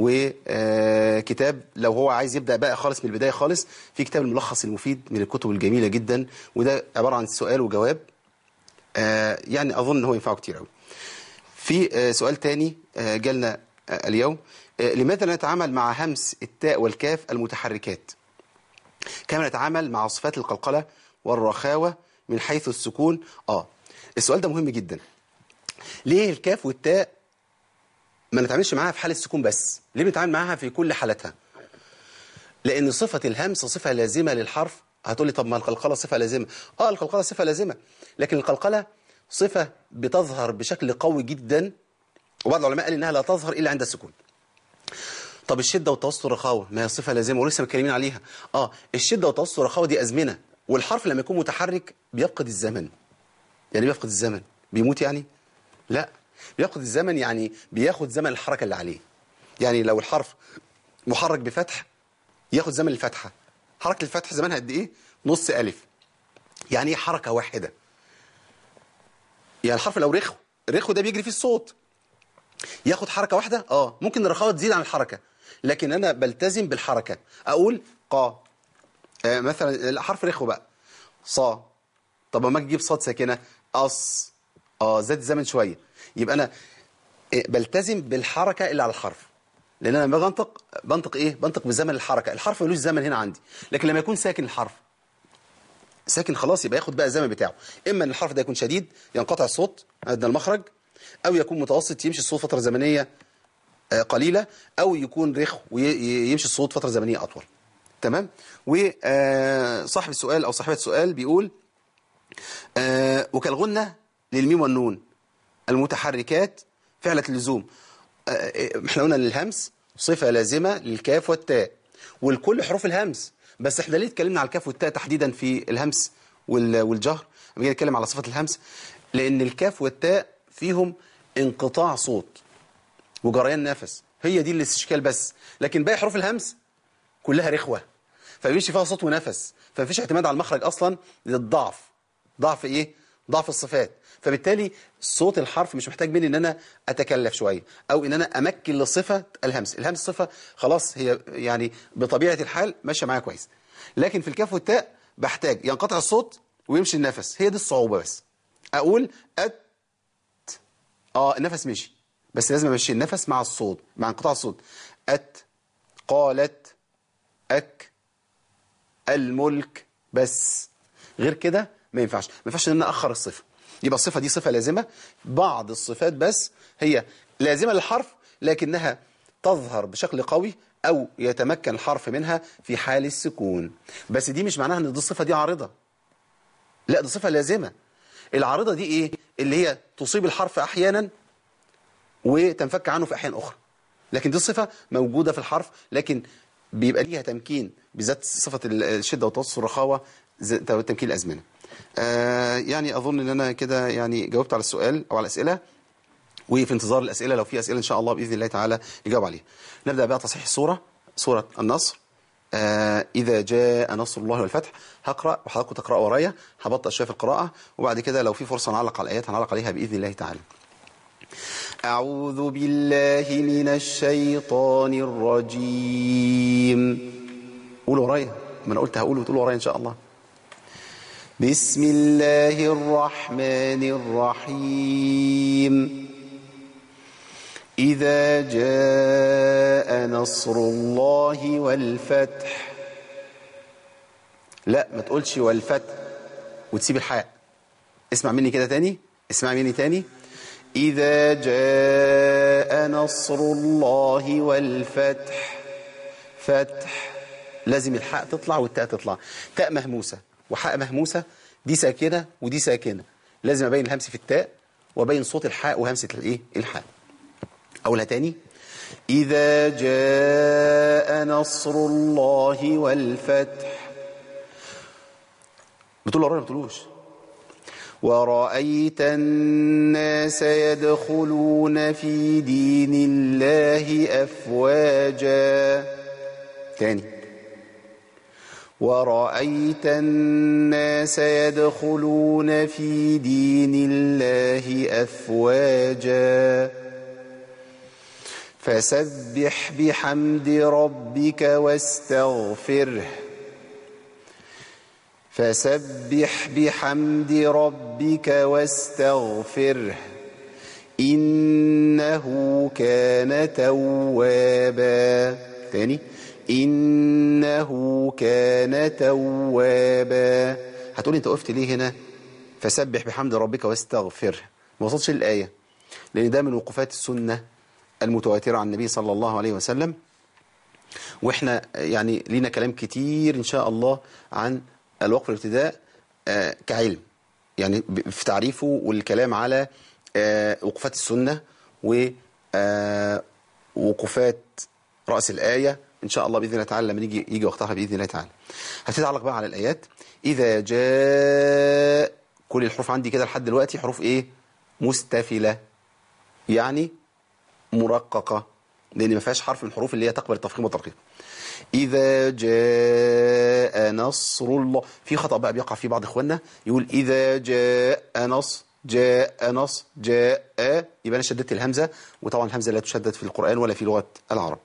وكتاب لو هو عايز يبدأ بقى خالص من البداية خالص، في كتاب الملخص المفيد من الكتب الجميلة جدا، وده عبارة عن سؤال وجواب، آه يعني أظن هو ينفعه كتير قوي. في آه سؤال تاني آه جالنا آه اليوم، آه لماذا نتعامل مع همس التاء والكاف المتحركات كما نتعامل مع صفات القلقلة والرخاوة من حيث السكون؟ آه السؤال ده مهم جدا. ليه الكاف والتاء ما نتعاملش معاها في حالة السكون بس؟ ليه بنتعامل معاها في كل حالتها؟ لأن صفة الهمس صفة لازمة للحرف. هتقولي طب ما القلقلة صفة لازمة. آه القلقلة صفة لازمة، لكن القلقلة صفة بتظهر بشكل قوي جدا، وبعض العلماء قال إنها لا تظهر إلا عند السكون. طب الشدة والتوسط والرخاوة ما هي صفة لازمة ولسه متكلمين عليها. آه الشدة والتوسط والرخاوة دي أزمنة، والحرف لما يكون متحرك بيفقد الزمن. يعني بيفقد الزمن بيموت يعني؟ لا، بياخد الزمن يعني بياخد زمن الحركة اللي عليه. يعني لو الحرف محرك بفتح ياخد زمن الفتحة. حركة الفتح زمنها قد ايه؟ نص ألف. يعني ايه حركة واحدة؟ يعني الحرف لو رخو، رخو ده بيجري فيه الصوت، ياخد حركة واحدة. اه ممكن الرخاوة تزيد عن الحركة، لكن انا بلتزم بالحركة. اقول قا، آه مثلا الحرف رخو بقى صا، طب ما اجي اجيب صاد ساكنة أص، اه زاد الزمن شوية، يبقى انا بلتزم بالحركة اللي على الحرف. لان انا لما بنطق بنطق ايه؟ بنطق بزمن الحركة. الحرف ملوش زمن هنا عندي، لكن لما يكون ساكن الحرف ساكن خلاص يبقى ياخد بقى الزمن بتاعه. اما ان الحرف ده يكون شديد ينقطع الصوت ادنى المخرج، او يكون متوسط يمشي الصوت فترة زمنية قليلة، او يكون رخو ويمشي الصوت فترة زمنية اطول. تمام. وصاحب السؤال او صاحبة السؤال بيقول وكالغنة للميم والنون المتحركات فعلة اللزوم. احنا قلنا للهمس صفة لازمة للكاف والتاء والكل حروف الهمس، بس احنا ليه اتكلمنا على الكاف والتاء تحديدا في الهمس والجهر؟ لما جينا نتكلم على صفة الهمس، لان الكاف والتاء فيهم انقطاع صوت وجريان نفس، هي دي الاستشكال بس. لكن باقي حروف الهمس كلها رخوة، فبيمشي فيها صوت ونفس، فمفيش اعتماد على المخرج اصلا للضعف. ضعف ايه؟ ضعف الصفات. فبالتالي صوت الحرف مش محتاج مني ان انا اتكلف شويه او ان انا امكن لصفه الهمس. الهمس صفه خلاص هي يعني بطبيعه الحال ماشيه معايا كويس، لكن في الكاف والتاء بحتاج ينقطع الصوت ويمشي النفس. هي دي الصعوبه بس. اقول ات، اه النفس مشي، بس لازم امشي النفس مع الصوت مع انقطاع الصوت. ات، قالت، اك، الملك، بس غير كده ما ينفعش. ما ينفعش ان انا اخر الصفه. يبقى الصفه دي صفه لازمه. بعض الصفات بس هي لازمه للحرف لكنها تظهر بشكل قوي او يتمكن الحرف منها في حال السكون، بس دي مش معناها ان دي الصفه دي عارضه. لا، دي صفه لازمه. العارضه دي ايه؟ اللي هي تصيب الحرف احيانا وتنفك عنه في احيان اخرى. لكن دي صفه موجوده في الحرف، لكن بيبقى ليها تمكين، بالذات صفه الشده والتوسط والرخاوه تمكين الازمنه. آه يعني أظن أن أنا كده يعني جاوبت على السؤال أو على الأسئلة، وفي انتظار الأسئلة. لو في أسئلة إن شاء الله بإذن الله تعالى نجاوب عليها. نبدأ بقى تصحيح الصورة، سورة النصر. آه إذا جاء نصر الله والفتح. هقرأ وحضراتكم تقرأوا ورايا، هبطأ شوية في القراءة، وبعد كده لو في فرصة نعلق على الآيات هنعلق عليها بإذن الله تعالى. أعوذ بالله من الشيطان الرجيم. قولوا ورايا، ما أنا قلت هقول وتقولوا ورايا إن شاء الله. بسم الله الرحمن الرحيم. إذا جاء نصر الله والفتح. لا، ما تقولش والفتح وتسيب الحاء. اسمع مني كده تاني، اسمع مني تاني. إذا جاء نصر الله والفتح. فتح لازم الحاء تطلع والتاء تطلع. تاء مهموسة وحاء مهموسة، دي ساكنة ودي ساكنة، لازم أبين الهمس في التاء وأبين صوت الحاء وهمسة الإيه؟ الحاء. أقولها تاني. إذا جاء نصر الله والفتح. بتقول ورايا ما بتقولوش. ورأيت الناس يدخلون في دين الله أفواجا. تاني. ورأيت الناس يدخلون في دين الله أفواجا فسبح بحمد ربك واستغفره فسبح بحمد ربك واستغفره إنه كان توابا. تاني. إنه كان توابا. هتقولي انت وقفت ليه هنا فسبح بحمد ربك واستغفره؟ ما وصلتش للآية، لأن ده من وقوفات السنة المتواترة عن النبي صلى الله عليه وسلم. واحنا يعني لينا كلام كتير إن شاء الله عن الوقف الابتداء آه كعلم، يعني في تعريفه والكلام على آه وقوفات السنة ووقوفات رأس الآية إن شاء الله بإذن الله تعالى لما نيجي يجي وقتها بإذن الله تعالى. هتتعلق بقى على الآيات. إذا جاء، كل الحروف عندي كده لحد دلوقتي حروف إيه؟ مستفلة، يعني مرققة، لأن ما فيهاش حرف من الحروف اللي هي تقبل التفخيم والترقيق. إذا جاء نصر الله، في خطأ بقى بيقع في بعض إخواننا يقول إذا جاء نصر، جاء نصر، جاء، يبقى أنا شددت الهمزة، وطبعا الهمزة لا تشدد في القرآن ولا في لغة العرب.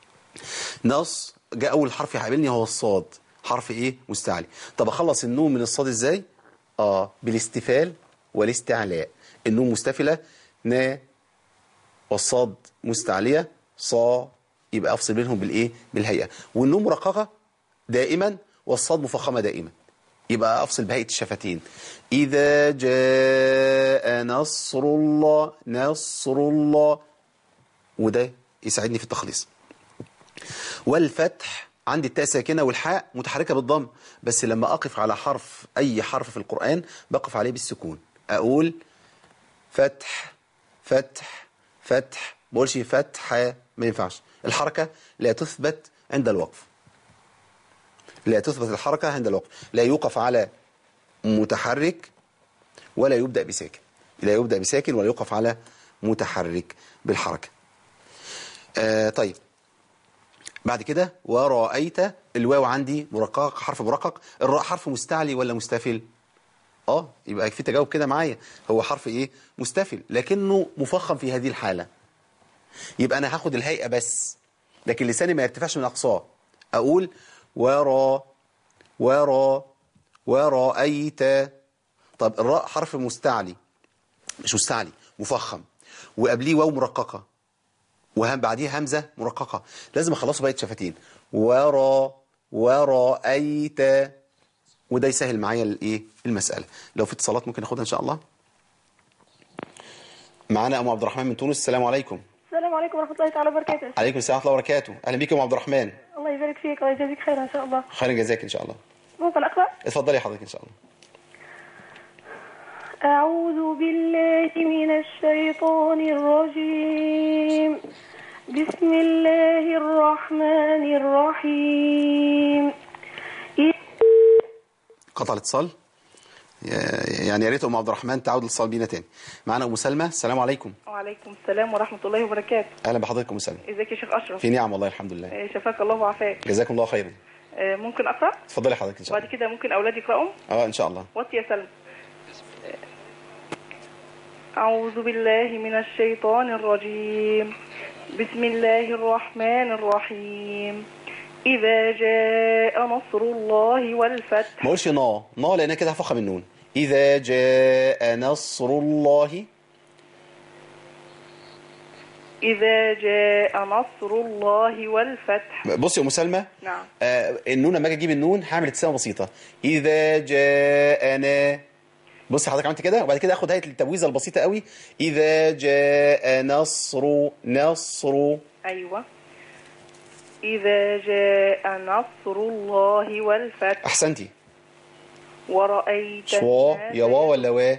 نص، جاء أول حرف يقابلني هو الصاد، حرف إيه؟ مستعلي. طب أخلص النون من الصاد إزاي؟ آه بالاستفال والاستعلاء. النون مستفلة نا، والصاد مستعلية صا، يبقى أفصل بينهم بالإيه؟ بالهيئة. والنون مرققة دائما والصاد مفخمة دائما، يبقى أفصل بهيئة الشفتين. إذا جاء نصر الله، نصر الله، وده يساعدني في التخليص. والفتح عندي التاء ساكنة والحاء متحركة بالضم، بس لما أقف على حرف، أي حرف في القرآن بقف عليه بالسكون. أقول فتح فتح فتح، ما بقولش فتح، ما ينفعش. الحركة لا تثبت عند الوقف، لا تثبت الحركة عند الوقف، لا يوقف على متحرك ولا يبدأ بساكن، لا يبدأ بساكن ولا يوقف على متحرك بالحركة. آه طيب، بعد كده ورأيت، الواو عندي مرقق، حرف مرقق. الراء حرف مستعلي ولا مستفل؟ اه يبقى في تجاوب كده معايا، هو حرف ايه؟ مستفل، لكنه مفخم في هذه الحالة. يبقى انا هاخد الهيئة بس، لكن لساني ما يرتفعش من اقصاه. اقول ورا ورا ورأيت. طب الراء حرف مستعلي، مش مستعلي، مفخم، وقبليه واو مرققة، وهم بعديه همزة مرققة، لازم اخلصه بقية شفتين. ورا ورأيت، وده يسهل معايا الايه؟ المسألة. لو في اتصالات ممكن ناخدها ان شاء الله. معانا ام عبد الرحمن من تونس. السلام عليكم. السلام عليكم ورحمة الله تعالى وبركاته. عليكم السلام ورحمة الله وبركاته. اهلا بك يا ام عبد الرحمن. الله يبارك فيك ويجازيك خيرا ان شاء الله. خيرا جزاك ان شاء الله. ممكن اقرأ؟ اتفضلي حضرتك ان شاء الله. أعوذ بالله من الشيطان الرجيم. بسم الله الرحمن الرحيم. قطع الاتصال، يعني يا ريت ام عبد الرحمن تعود الاتصال بينا تاني. معانا ام سلمى. السلام عليكم. وعليكم السلام ورحمة الله وبركاته. اهلا بحضرتك ام سلمى. ازيك يا شيخ اشرف؟ في نعم والله الحمد لله. شفاك الله وعافاك. جزاكم الله خيرا. ممكن اقرأ؟ اتفضلي حضرتك ان شاء الله. بعد كده ممكن اولادي يقرأوا؟ اه ان شاء الله. وطي يا سلمى. أعوذ بالله من الشيطان الرجيم. بسم الله الرحمن الرحيم. إذا جاء نصر الله والفتح. ما اقولش نا نا لأن كده هفخم النون. إذا جاء نصر الله. إذا جاء نصر الله والفتح. بصي يا أم سلمى. نعم. آه النون لما أجي أجيب النون هعمل ابتسامة بسيطة. إذا جاءنا. بص حضرتك عملت كده، وبعد كده اخد هيئه التبويزه البسيطه قوي. اذا جاء نصر نصر. ايوه. اذا جاء نصر الله والفتح. احسنتي. ورأيت شوا يا وا ولا وا؟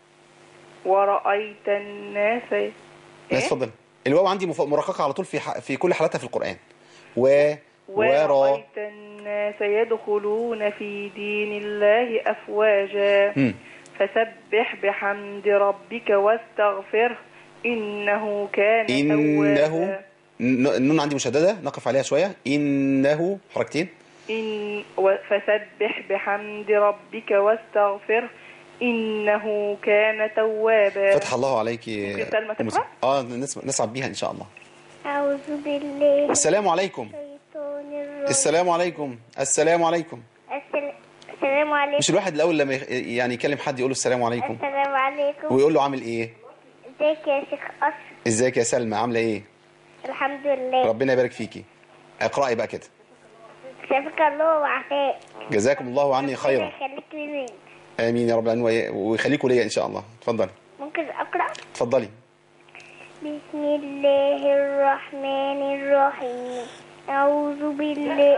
ورأيت الناس. لا اتفضل. الواو عندي مرققه على طول في ح... في كل حالاتها في القرآن. و ورأيت الناس يدخلون في دين الله أفواجا مم. فسبح بحمد ربك واستغفره إنه كان إنه توابا. ن- النون عندي مشددة، نقف عليها شوية. إنه حركتين. إن و- فسبح بحمد ربك واستغفره إنه كان توابا. فتح الله عليك. ممكن سلمى أم تقرأ؟ اه نسمع- نسعد بيها إن شاء الله. أعوذ بالله السلام عليكم. الشيطان الرجيم. السلام عليكم. السلام عليكم. السل- السلام عليكم. مش الواحد الأول لما يخ- يعني يكلم حد يقول له السلام عليكم السلام عليكم. ويقول له عامل إيه؟ ازيك يا شيخ أشرف؟ إزيك يا سلمى عاملة إيه؟ الحمد لله. ربنا يبارك فيكي. اقرأي بقى كده. شافك الله وعافاك. جزاكم الله عني خيرا. ربنا يخليك لمين؟ آمين يا رب العالمين وي- ويخليكوا ليا إن شاء الله. اتفضلي. ممكن أقرأ؟ اتفضلي. بسم الله الرحمن الرحيم. أعوذ بالله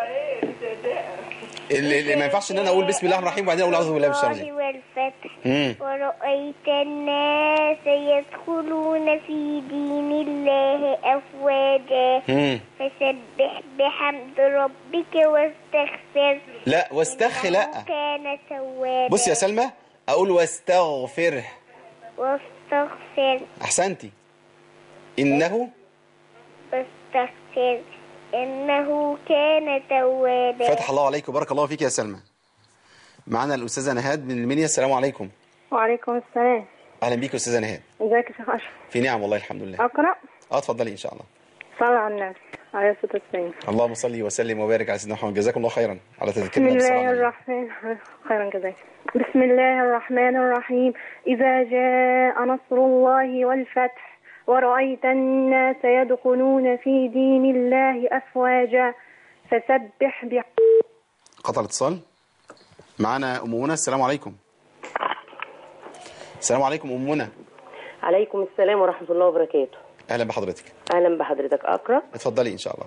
اللي, اللي ما ينفعش ان انا اقول بسم الله الرحمن الرحيم وبعدين اقول اعوذ بالله من الشيطان الرجيم. والفتح. مم. ورأيت الناس يدخلون في دين الله أفواجا مم. فسبح بحمد ربك واستغفر لا واستخ لا. إنه كان توابا. بص يا سلمى اقول واستغفره. واستغفر احسنتي. انه واستغفر إنه كان توابا. فتح الله عليك وبارك الله فيك يا سلمى. معنا الاستاذه نهاد من المنيا. السلام عليكم. وعليكم السلام. اهلا بيك استاذه نهاد. ازيك يا شيخ اشرف؟ في نعم والله الحمد لله. اقرا؟ اه اتفضلي ان شاء الله. صلى على النبي عليه الصلاه والسلام. اللهم صل وسلم وبارك على سيدنا محمد. جزاكم الله خيرا على بسم تذكيرنا بالصلاه الله على النبي. الرحمن خيرا جزاك. بسم الله الرحمن الرحيم. اذا جاء نصر الله والفتح ورأيت الناس يدخلون في دين الله افواجا فسبح بح... قطع الاتصال. معنا ام منى. السلام عليكم. السلام عليكم ام منى. عليكم السلام ورحمة الله وبركاته. اهلا بحضرتك. أهلا بحضرتك. أقرأ. اتفضلي ان شاء الله.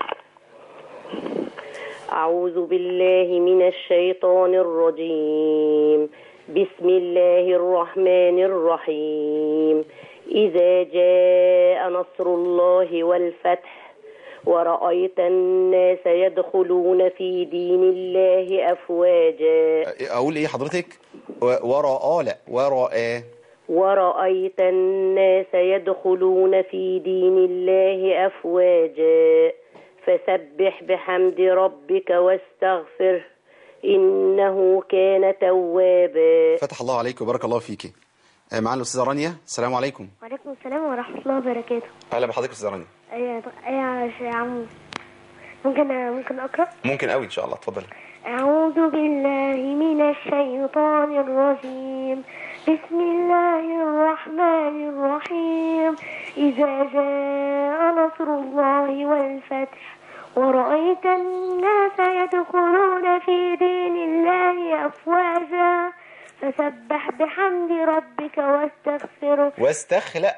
أعوذ بالله من الشيطان الرجيم. بسم الله الرحمن الرحيم. إذا جاء نصر الله والفتح ورأيت الناس يدخلون في دين الله أفواجا. اقول ايه حضرتك؟ وراء لا وراء. ورأيت الناس يدخلون في دين الله أفواجا فسبح بحمد ربك واستغفره إنه كان توابا. فتح الله عليك وبارك الله فيك. معنا الاستاذه رانيا. السلام عليكم. وعليكم السلام ورحمة الله وبركاته. اهلا بحضرتك استاذه رانيا. أيوة أيوة يا عمو. ممكن ممكن أقرأ؟ ممكن قوي ان شاء الله. اتفضلي. أعوذ بالله من الشيطان الرجيم. بسم الله الرحمن الرحيم. إذا جاء نصر الله والفتح ورأيت الناس يدخلون في دين الله أفواجا فسبح بحمد ربك واستغفره. واستخ لا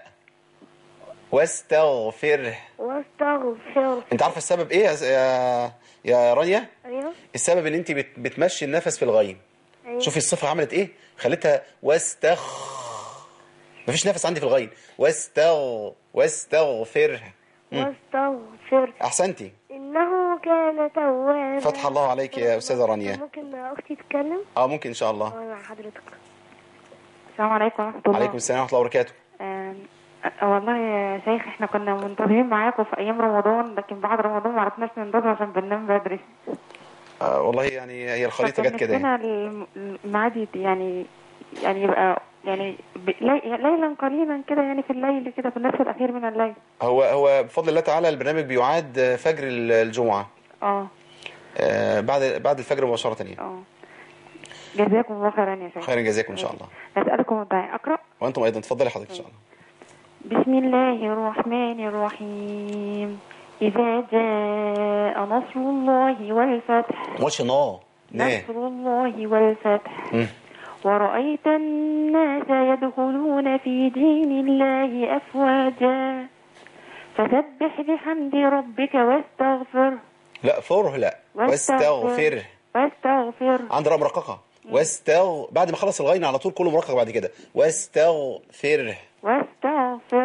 واستغفره. واستغفر. انت عارفه السبب ايه يا يا, يا رانيا؟ أيوه. السبب ان انت بت... بتمشي النفس في الغين. أيوه. شوفي الصفه عملت ايه؟ خليتها واستخ. مفيش نفس عندي في الغين. واستغ واستغفره. واستغفر. احسنتي. إنه كان توابا. فتح الله عليك يا استاذه رانيا. ممكن أختي تتكلم؟ اه ممكن ان شاء الله. أه مع حضرتك. السلام عليكم ورحمه الله. عليكم السلام ورحمه الله وبركاته. آه والله يا شيخ احنا كنا منتظرين معاكم في ايام رمضان، لكن بعد رمضان ما عرفناش ننتظر عشان بننام بدري. آه والله يعني هي الخريطه جت كده. فكان نفسنا الميعاد يعني يعني يبقى يعني لي- ليلا قليلا كده، يعني في الليل كده في النصف الاخير من الليل. هو هو بفضل الله تعالى البرنامج بيعاد فجر الجمعه. اه آه بعد بعد الفجر مباشره يعني. اه جزاكم الله خيرا يا شيخ. خيرا جزاكم ان شاء الله. نسألكم الدعاء. اقرأ. وانتم ايضا اتفضلي حضرتك ان شاء الله. بسم الله الرحمن الرحيم. إذا جاء نصر الله والفتح. ماتش نا نا نصر الله والفتح مم. ورأيت الناس يدخلون في دين الله أفواجا فسبح بحمد ربك واستغفر. لا فره لا واستغفر. واستغفر. عند راء مرققه. واستغ بعد ما خلص الغين على طول كله مرقق بعد كده. واستغفر. واستغفر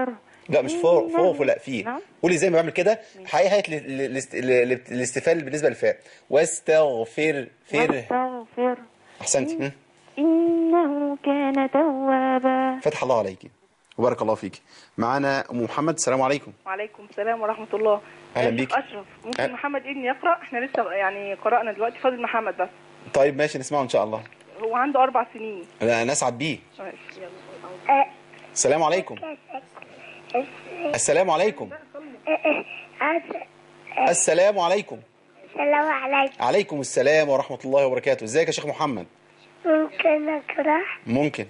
لا مش فوق فوق لا فيه. نعم. قولي زي ما بعمل كده. حقيقة هات الاستفال بالنسبة للفاء. واستغفر فر. واستغفر احسنتي. إنه كان توابا. فتح الله عليكي وبارك الله فيك. معانا ام محمد. السلام عليكم. وعليكم السلام ورحمة الله. أهلا يا بيك. شيخ أشرف ممكن أه. محمد ابني يقرأ؟ احنا لسه يعني قرأنا دلوقتي، فاضل محمد بس. طيب ماشي نسمعه ان شاء الله. هو عنده أربع سنين. انا نسعد بيه. ماشي يلا. السلام عليكم. السلام عليكم. السلام عليكم. السلام عليكم. عليكم السلام ورحمة الله وبركاته. ازيك يا شيخ محمد؟ ممكن أقرأ؟ ممكن.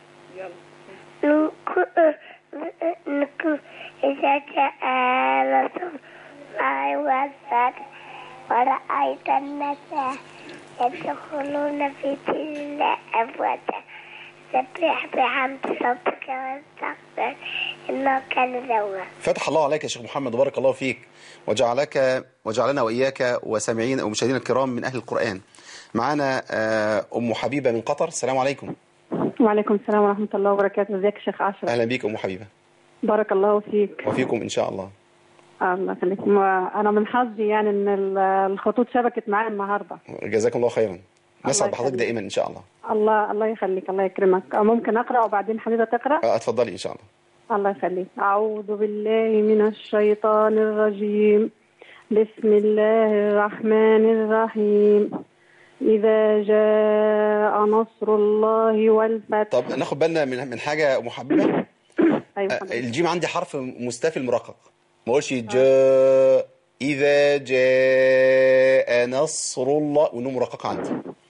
نكو إذا جاء رسول الله والفتح ورأيت الناس يدخلون في دين الله أفواجا سبح بحمد ربك واستغفر إنه كان توابا. فتح الله عليك يا شيخ محمد وبارك الله فيك وجعلك وجعلنا وإياك وسامعين ومشاهدينا الكرام من أهل القرآن. معانا أم حبيبة من قطر. السلام عليكم. وعليكم السلام ورحمة الله وبركاته. ازيك يا شيخ أشرف؟ أهلا بيك أم حبيبة. بارك الله فيك. وفيكم إن شاء الله. الله يخليك. أنا من حظي يعني إن الخطوط شبكت معايا النهاردة. جزاكم الله خيرا. نسعد بحضرتك دائما إن شاء الله. الله الله يخليك. الله يكرمك. ممكن أقرأ وبعدين حبيبة تقرأ؟ اتفضلي إن شاء الله. الله يخليك. أعوذ بالله من الشيطان الرجيم. بسم الله الرحمن الرحيم. إذا جاء نصر الله والفتح. طب ناخد بالنا من من حاجة أم حبيبة. أيوة. الجيم عندي حرف مستفل مرقق. ما اقولش جاء. إذا جاء نصر الله والنون مرققة عندي.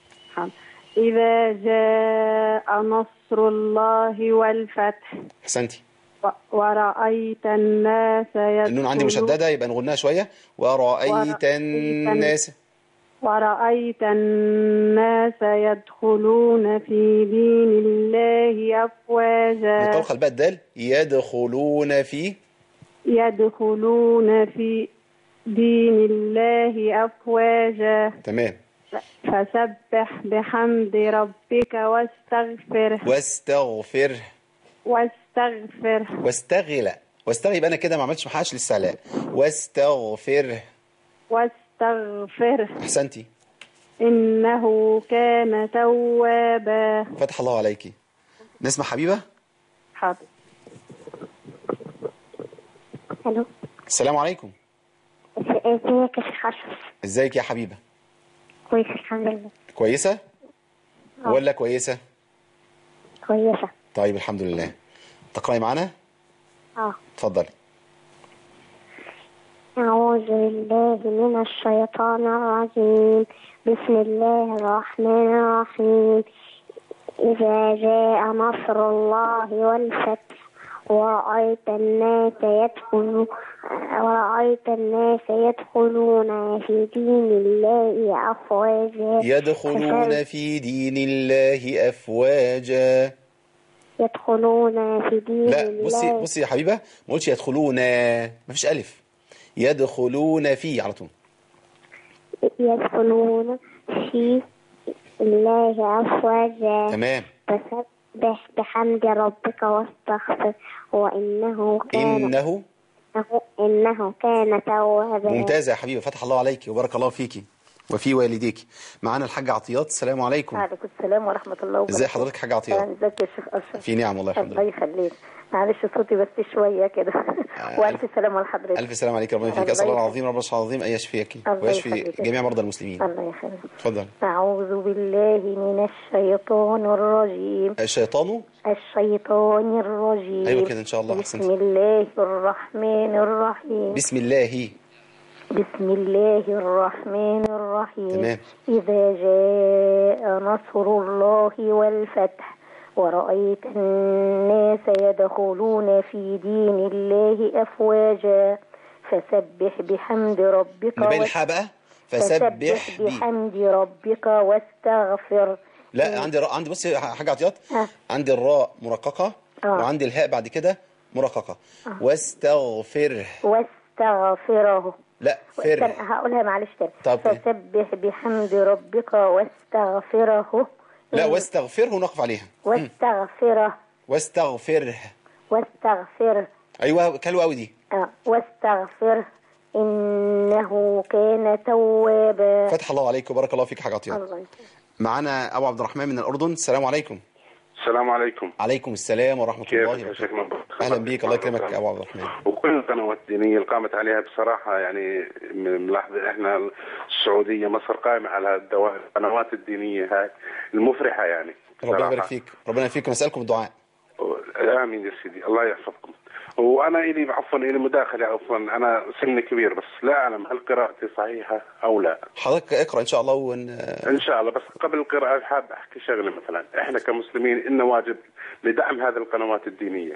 إذا جاء نصر الله والفتح. أحسنتي. ورأيت الناس يدخلون. النون عندي مشددة يبقى نغناها شوية. ورأيت الناس. ورأيت الناس يدخلون في دين الله أفواجا. مطلقة الباء الدال. يدخلون في. يدخلون في دين الله أفواجا. تمام. فسبح بحمد ربك واستغفره. واستغفره. واستغفره. واستغل. واستغل يبقى أنا كده ما عملتش محاش للسعلاء. واستغفره. واستغفره. أحسنتي. إنه كان توابا. فتح الله عليكي. نسمع حبيبة. حاضر. الو. السلام عليكم. ازيك يا شيخ أشرف؟ ازيك يا حبيبة؟ كويس الحمد لله. كويسة؟ أوه. ولا كويسة؟ كويسة. طيب الحمد لله. تقرأي معانا؟ اه. اتفضلي. أعوذ بالله من الشيطان الرجيم. بسم الله الرحمن الرحيم. إذا جاء نصر الله والفتح ورأيت الناس يدخلون ورأيت الناس يدخلون في دين الله أفواجا. يدخلون في دين الله أفواجا. يدخلون في دين لا الله. بصي بصي يا حبيبة، ما قلتش يدخلون، ما فيش ألف. يدخلون في على طول. يدخلون في الله أفواجا. تمام. فسبح بحمد ربك واستغفر وإنه كان إنه إنه كان توابا. ممتازة يا حبيبة، فتح الله عليك وبارك الله فيكي وفي والديك. معانا الحاج عطيات. السلام عليكم. وعليكم السلام ورحمة الله وبركاته. ازي حضرتك حاج عطيات؟ ازيك يا شيخ أشرف؟ في نعم والله الحمد لله. الله يخليك. معلش صوتي بس شوية كده. والف سلام على حضرتك. الف سلام عليك، ربنا يفيك. اسال الله العظيم رب العرش العظيم ان يشفيك ويشفي جميع مرضى المسلمين. الله يخليك. اتفضل. اعوذ بالله من الشيطان الرجيم. الشيطان الشيطان الرجيم. ايوه كده ان شاء الله. بسم الله الرحمن الرحيم. بسم الله بسم الله الرحمن الرحيم. تمام. إذا جاء نصر الله والفتح ورأيت الناس يدخلون في دين الله أفواجا فسبح بحمد ربك. ما بين الحاء بقى. فسبح بحمد ربك واستغفر. لا عندي رأ... عندي بصي حاجة عطيات. أه. عندي الراء مرققة. أه. وعندي الهاء بعد كده مرققة. أه. واستغفره. واستغفره. لا فر. هقولها معلش تاني. طب فسبح بحمد ربك واستغفره. لا واستغفره نقف عليها. واستغفره. واستغفره. واستغفره. ايوه كلوة قوي دي. آه. واستغفره إنه كان توابا. فتح الله عليك وبارك الله فيك حاجة عطية. الله. معانا أبو عبد الرحمن من الأردن. السلام عليكم. السلام عليكم. عليكم السلام ورحمة الله وبركاته. أهلا بيك، الله يكرمك يا أبو عبد الرحمن. وكل القنوات الدينية اللي قامت عليها بصراحة يعني ملاحظة إحنا السعودية مصر قائمة على القنوات الدينية هاي المفرحة يعني. ربنا يبارك فيك، ربنا يفيك ونسألكم الدعاء. آمين يا سيدي، الله يحفظكم. وانا الي عفوا الي مداخله عفوا انا سني كبير بس لا اعلم هل قراءتي صحيحه او لا. حضرتك اقرا ان شاء الله ون... ان شاء الله. بس قبل القراءه حاب احكي شغله. مثلا احنا كمسلمين إنه واجب لدعم هذه القنوات الدينيه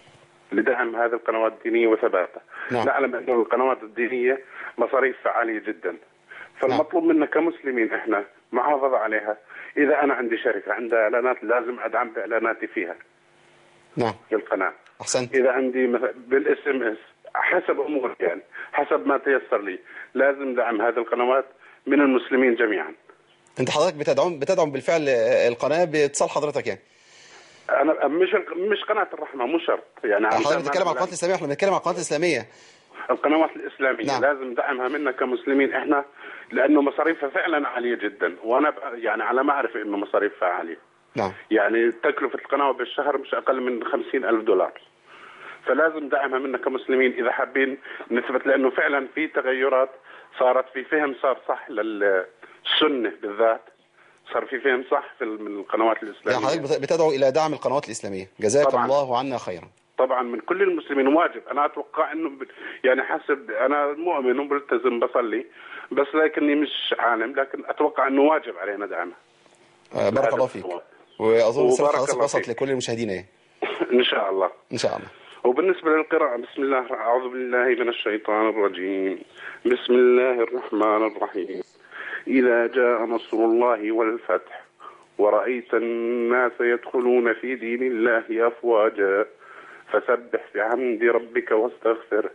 لدعم هذه القنوات الدينيه وثباتها. نعم. نعلم ان القنوات الدينيه مصاريفها عاليه جدا، فالمطلوب نعم. منا كمسلمين احنا محافظه عليها. اذا انا عندي شركه عندها اعلانات لازم ادعم باعلاناتي فيها. نعم. في القناه. احسنت. اذا عندي مثلا بالاس ام اس حسب اموري يعني حسب ما تيسر لي لازم دعم هذه القنوات من المسلمين جميعا. انت حضرتك بتدعم بتدعم بالفعل القناه باتصال حضرتك يعني؟ انا مش مش قناه الرحمه مو شرط يعني. حضرتك بتتكلم عن القناه الاسلاميه، احنا بنتكلم عن القناه الاسلاميه. القنوات الاسلاميه نعم. لازم دعمها منا كمسلمين احنا لانه مصاريفها فعلا عاليه جدا، وانا يعني على ما اعرف انه مصاريفها عاليه. نعم. يعني تكلفه القناه بالشهر مش اقل من خمسين ألف دولار، فلازم دعمها منا كمسلمين اذا حابين نثبت، لانه فعلا في تغيرات صارت، في فهم صار صح للسنه بالذات، صار في فهم صح في القنوات الاسلاميه. يعني حضرتك بتدعو الى دعم القنوات الاسلاميه، جزاك طبعاً. الله عنا خيرا. طبعا من كل المسلمين واجب. انا اتوقع انه يعني حسب انا مؤمن وبلتزم بصلي بس لكني مش عالم، لكن اتوقع انه واجب علينا دعمها. آه بارك الله فيك، واظن رسالة حضرتك وصلت لكل المشاهدين ايه؟ ان شاء الله. ان شاء الله. وبالنسبه للقراءه بسم الله اعوذ بالله من الشيطان الرجيم بسم الله الرحمن الرحيم اذا جاء نصر الله والفتح ورأيت الناس يدخلون في دين الله افواجا فسبح بحمد ربك واستغفره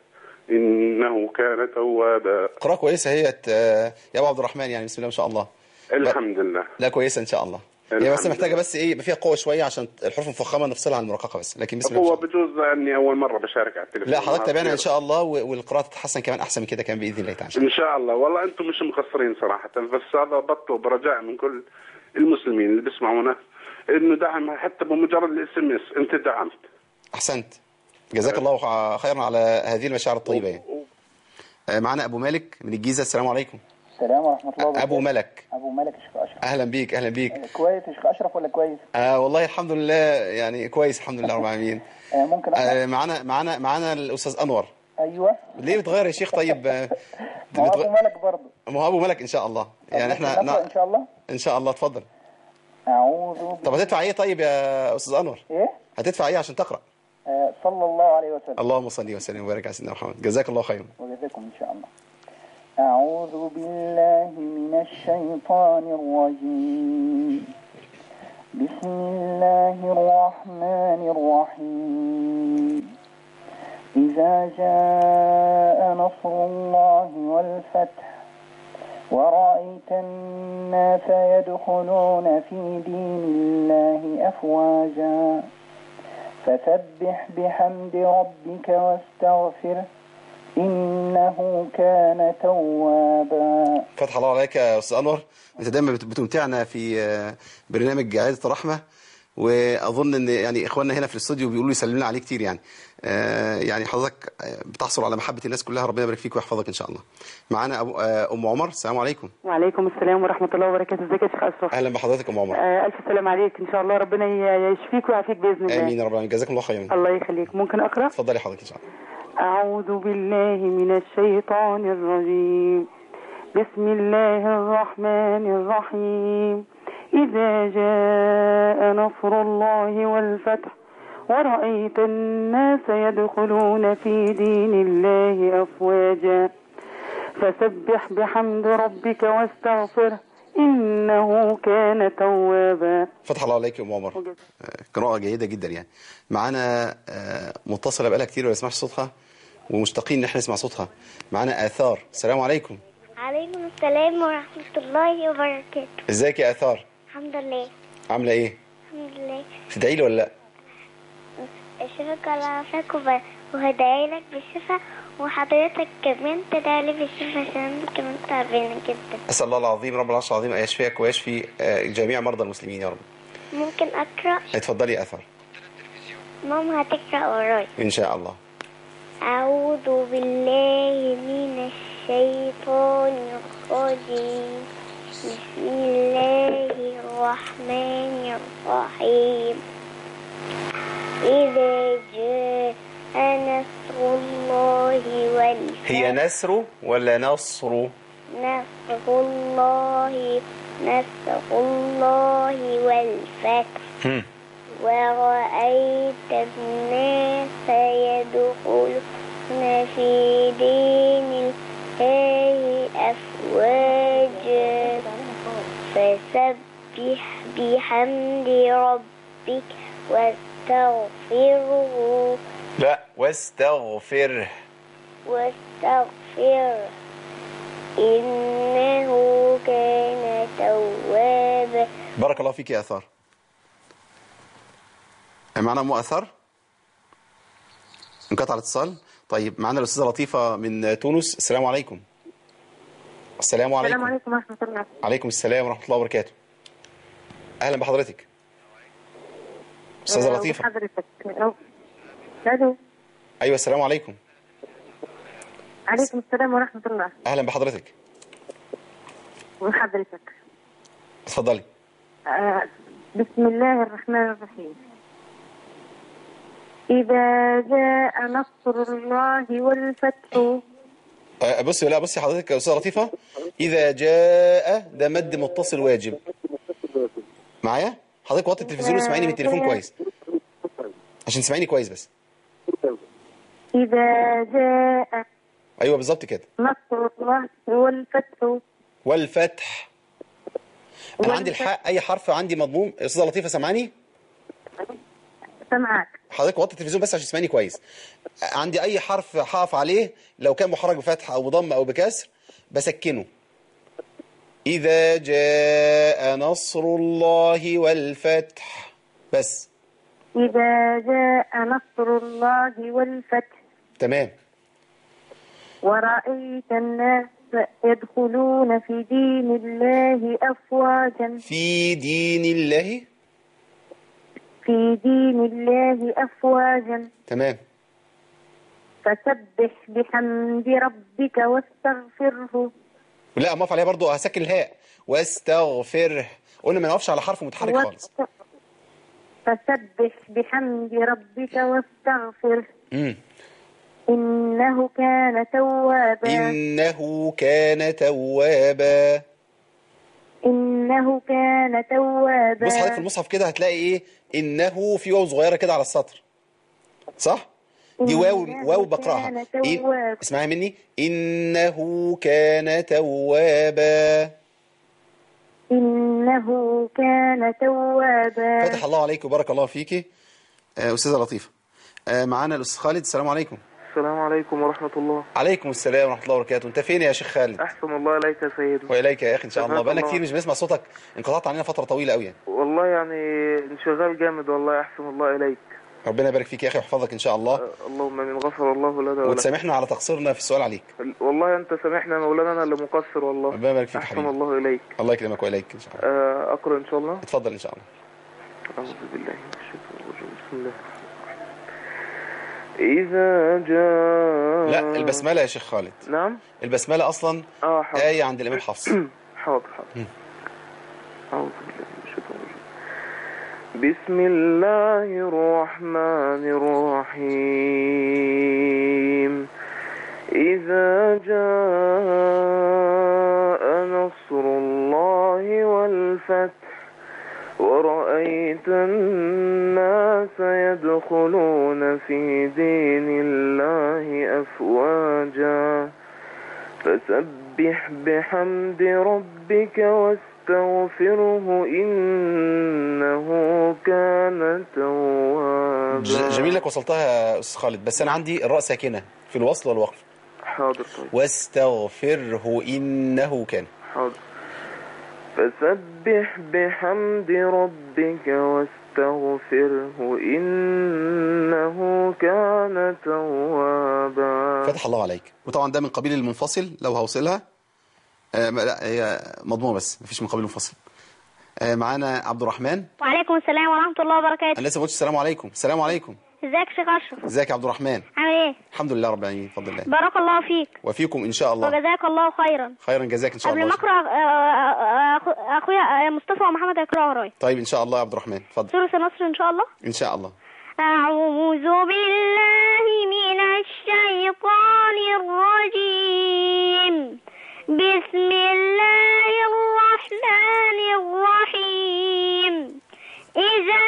إنه كان توابا. قراءة كويسة هي يا أبو عبد الرحمن يعني، بسم الله ما شاء الله. الحمد لله. لا كويسة إن شاء الله. هي بس محتاجة بس إيه يبقى فيها قوة شوية عشان الحروف مفخمة نفصلها عن المرققة بس، لكن بسم الله. هو بجوز إني أول مرة بشارك على التلفزيون. لا حضرتك تابعنا إن شاء الله، والقراءة تتحسن كمان أحسن من كده كمان بإذن الله تعالى. إن شاء الله. والله أنتم مش مقصرين صراحة، بس هذا بطلب برجاء من كل المسلمين اللي بيسمعونا إنه دعم حتى بمجرد الاس ام اس أنت دعمت. أحسنت. جزاك الله خيرا على هذه المشاعر الطيبة يعني. معنا أبو مالك من الجيزة. السلام عليكم. السلام ورحمة الله وبركاته. أبو ملك. أبو ملك يا شيخ أشرف. أهلا بيك أهلا بيك. كويس يا شيخ أشرف ولا كويس؟ آه والله الحمد لله يعني كويس الحمد لله رب العالمين. آه ممكن آه معنا معنا معنا الأستاذ أنور. أيوه. ليه بتغير يا شيخ طيب؟ ما هو أبو ملك برضه. ما هو أبو ملك إن شاء الله. يعني إحنا نا... إن شاء الله. إن شاء الله اتفضل. أعوذ. طب هتدفع إيه طيب يا أستاذ أنور؟ إيه؟ هتدفع إيه عشان تقرأ؟ آه صلى الله عليه وسلم. اللهم صل وسلم وبارك على سيدنا محمد. جزاك الله خيرا. وجزاكم إن شاء الله. أعوذ بالله من الشيطان الرجيم بسم الله الرحمن الرحيم إذا جاء نصر الله والفتح ورأيت الناس يدخلون في دين الله أفواجا فسبح بحمد ربك واستغفره إنه كان توابا. فتح الله عليك يا أستاذ أنور، أنت دايما بتمتعنا في برنامج عائلة الرحمة، وأظن أن يعني إخواننا هنا في الاستوديو بيقولوا يسلمنا عليه كتير يعني. يعني حضرتك بتحصل على محبة الناس كلها، ربنا يبارك فيك ويحفظك إن شاء الله. معانا أبو أم عمر. السلام عليكم. وعليكم السلام ورحمة الله وبركاته. ازيك يا شيخ أشرف؟ أهلا بحضرتك أم عمر. آه ألف سلام عليك إن شاء الله، ربنا يشفيك ويعافيك بإذن الله. آمين يا رب العالمين. جزاكم الله خيرا. الله يخليك. ممكن أقرأ؟ اتفضلي حضرتك إن شاء الله. أعوذ بالله من الشيطان الرجيم بسم الله الرحمن الرحيم إذا جاء نصر الله والفتح ورأيت الناس يدخلون في دين الله أفواجا فسبح بحمد ربك واستغفره إنه كان توابا. فتح الله عليك يا أم عمر. قراءة جيدة جدا يعني. معانا متصلة بقالها كتير ولا يسمعش صوتها ومشتاقين ان احنا نسمع صوتها. معانا آثار. السلام عليكم. عليكم السلام ورحمة الله وبركاته. ازيك يا آثار؟ الحمد لله. عاملة ايه؟ الحمد لله. تدعي لي ولا لا؟ اشوفك على عافاك وهدعي لك بالشفاء، وحضرتك كمان تدعي لي بالشفاء عشان كمان تعبانة جدا. أسأل الله العظيم رب العرش العظيم أن يشفيك ويشفي جميع مرضى المسلمين يا رب. ممكن أقرأ؟ اتفضلي أثر. ماما هتقرأ وراي إن شاء الله. أعوذ بالله من الشيطان الرجيم. بسم الله الرحمن الرحيم. إذا جاء نصر الله والفتح. هي نسر ولا نصر؟ نصر الله نصر الله والفتح. هم. ورأيت الناس يدخلون في دين الله أفواجا فسبح بحمد ربك واستغفره. لا واستغفره. واستغفره إنه كان توابا. بارك الله فيك يا أثار. معنا مؤثر انقطع الاتصال. طيب معنا الأستاذة لطيفة من تونس. السلام عليكم. السلام عليكم. السلام عليكم ورحمة الله. عليكم السلام ورحمة الله وبركاته. أهلا بحضرتك أستاذة لطيفة. حضرتك الو. أيوة السلام عليكم. عليكم السلام ورحمة الله. أهلا بحضرتك. وحضرتك اتفضلي. آه بسم الله الرحمن الرحيم. إذا جاء نصر الله والفتح. أه بصي لا بصي حضرتك يا أستاذة لطيفة، إذا جاء ده مد متصل واجب. معايا حضرتك وطي التلفزيون واسمعيني من التليفون كويس عشان تسمعيني كويس بس. إذا جاء. أيوة بالظبط كده. نصر الله والفتح. والفتح. أنا عندي الحق أي حرف عندي مضموم. أستاذة لطيفة سامعاني؟ سامعاك. حضرتك وطي التلفزيون بس عشان تسمعيني كويس. عندي أي حرف هقف عليه لو كان محرك بفتح أو بضم أو بكسر بسكنه. إذا جاء نصر الله والفتح بس. إذا جاء نصر الله والفتح. تمام. ورأيت الناس يدخلون في دين الله أفواجا. في دين الله. في دين الله أفواجا. تمام. فسبح بحمد ربك واستغفره. لا ما عليها برضو هسكن الهاء. واستغفره قلنا ما نقفش على حرف متحرك وست... خالص. فسبح بحمد ربك واستغفره. امم إنه كان توابا. إنه كان توابا. إنه كان توابا. بص حضرتك في المصحف كده هتلاقي إيه؟ إنه في واو صغيرة كده على السطر صح؟ دي واو واو بقرأها. إن... اسمعي مني. إنه كان توابا. إنه كان توابا. فتح الله عليك وبارك الله فيكي أستاذة لطيفة. معانا الأستاذ خالد. السلام عليكم. السلام عليكم ورحمة الله. عليكم السلام ورحمة الله وبركاته. أنت فين يا شيخ خالد؟ أحسن الله إليك يا سيدي. وإليك يا أخي إن شاء الله. بقالنا كتير مش بنسمع صوتك، انقطعت عننا فترة طويلة قوي يعني. والله يعني انشغال جامد والله. أحسن الله إليك. ربنا يبارك فيك يا أخي ويحفظك إن شاء الله. أه اللهم من غفر الله لنا ولك. وتسامحنا على تقصيرنا في السؤال عليك. والله أنت سامحنا مولانا، أنا اللي مقصر والله. ربنا يبارك فيك حبيبي. أحسن الله إليك. الله يكرمك وإليك إن شاء الله. أه أقرأ إن شاء الله. اتفضل إن شاء الله. أعوذ بالله من الشيطان الرجيم. بسم الله. إذا جاء. لا البسملة يا شيخ خالد. نعم. البسملة أصلا آه حاضر. آية عند الإمام حفص. حاضر حاضر. أعوذ بالله من الشيطان الرجيم. بسم الله الرحمن الرحيم. إذا جاء نصر الله والفتح ورأيت الناس يدخلون في دين الله أفواجا فسبح بحمد ربك واستغفره إنه كان توابا. جميل لك وصلتها يا أستاذ خالد، بس أنا عندي الراء ساكنة في الوصل والوقف. حاضر طيب. واستغفره إنه كان. حاضر. فسبح بحمد ربك واستغفره واستغفره إنه كان توابا. فتح الله عليك. وطبعا ده من قبيل المنفصل لو هوصلها. آه لا هي مضمومه بس مفيش من قبيل المنفصل. آه معانا عبد الرحمن. وعليكم السلام ورحمة الله وبركاته. انا لسه ما قلتش السلام عليكم. السلام عليكم. ازيك يا شيخ اشرف؟ ازيك يا عبد الرحمن؟ عامل ايه؟ الحمد لله رب العالمين بفضل الله. بارك الله فيك وفيكم ان شاء الله. وجزاك الله خيرا. خيرا جزاك ان شاء الله. قبل ما اقرا اخويا مصطفى ومحمد هيقراوا ورايا. طيب ان شاء الله يا عبد الرحمن اتفضل. سورة النصر ان شاء الله. ان شاء الله. أعوذ بالله من الشيطان الرجيم. بسم الله الرحمن الرحيم. إذا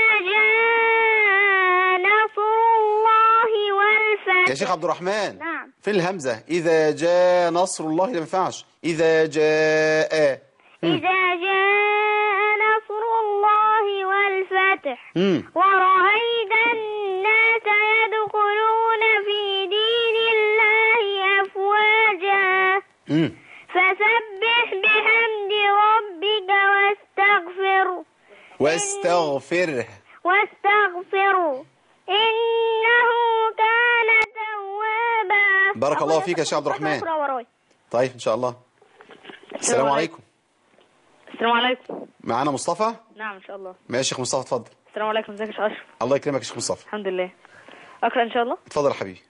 جاء نصر الله والفتح. يا شيخ عبد الرحمن. نعم. في الهمزة إذا جاء نصر الله لا ما ينفعش. إذا جاء. إذا جاء نصر الله والفتح. مم. ورأيت الناس يدخلون في دين الله أفواجا. مم. فسبح بحمد ربك واستغفره. واستغفره. واستغفره إنه كان توابا. بارك الله فيك يا شيخ عبد الرحمن. طيب إن شاء الله. السلام عليكم. السلام عليكم. معانا مصطفى؟ نعم إن شاء الله. ماشي يا شيخ مصطفى اتفضل. السلام عليكم. ازيك يا شيخ أشرف؟ الله يكرمك يا شيخ مصطفى. الحمد لله. أقرأ إن شاء الله. اتفضل يا حبيبي.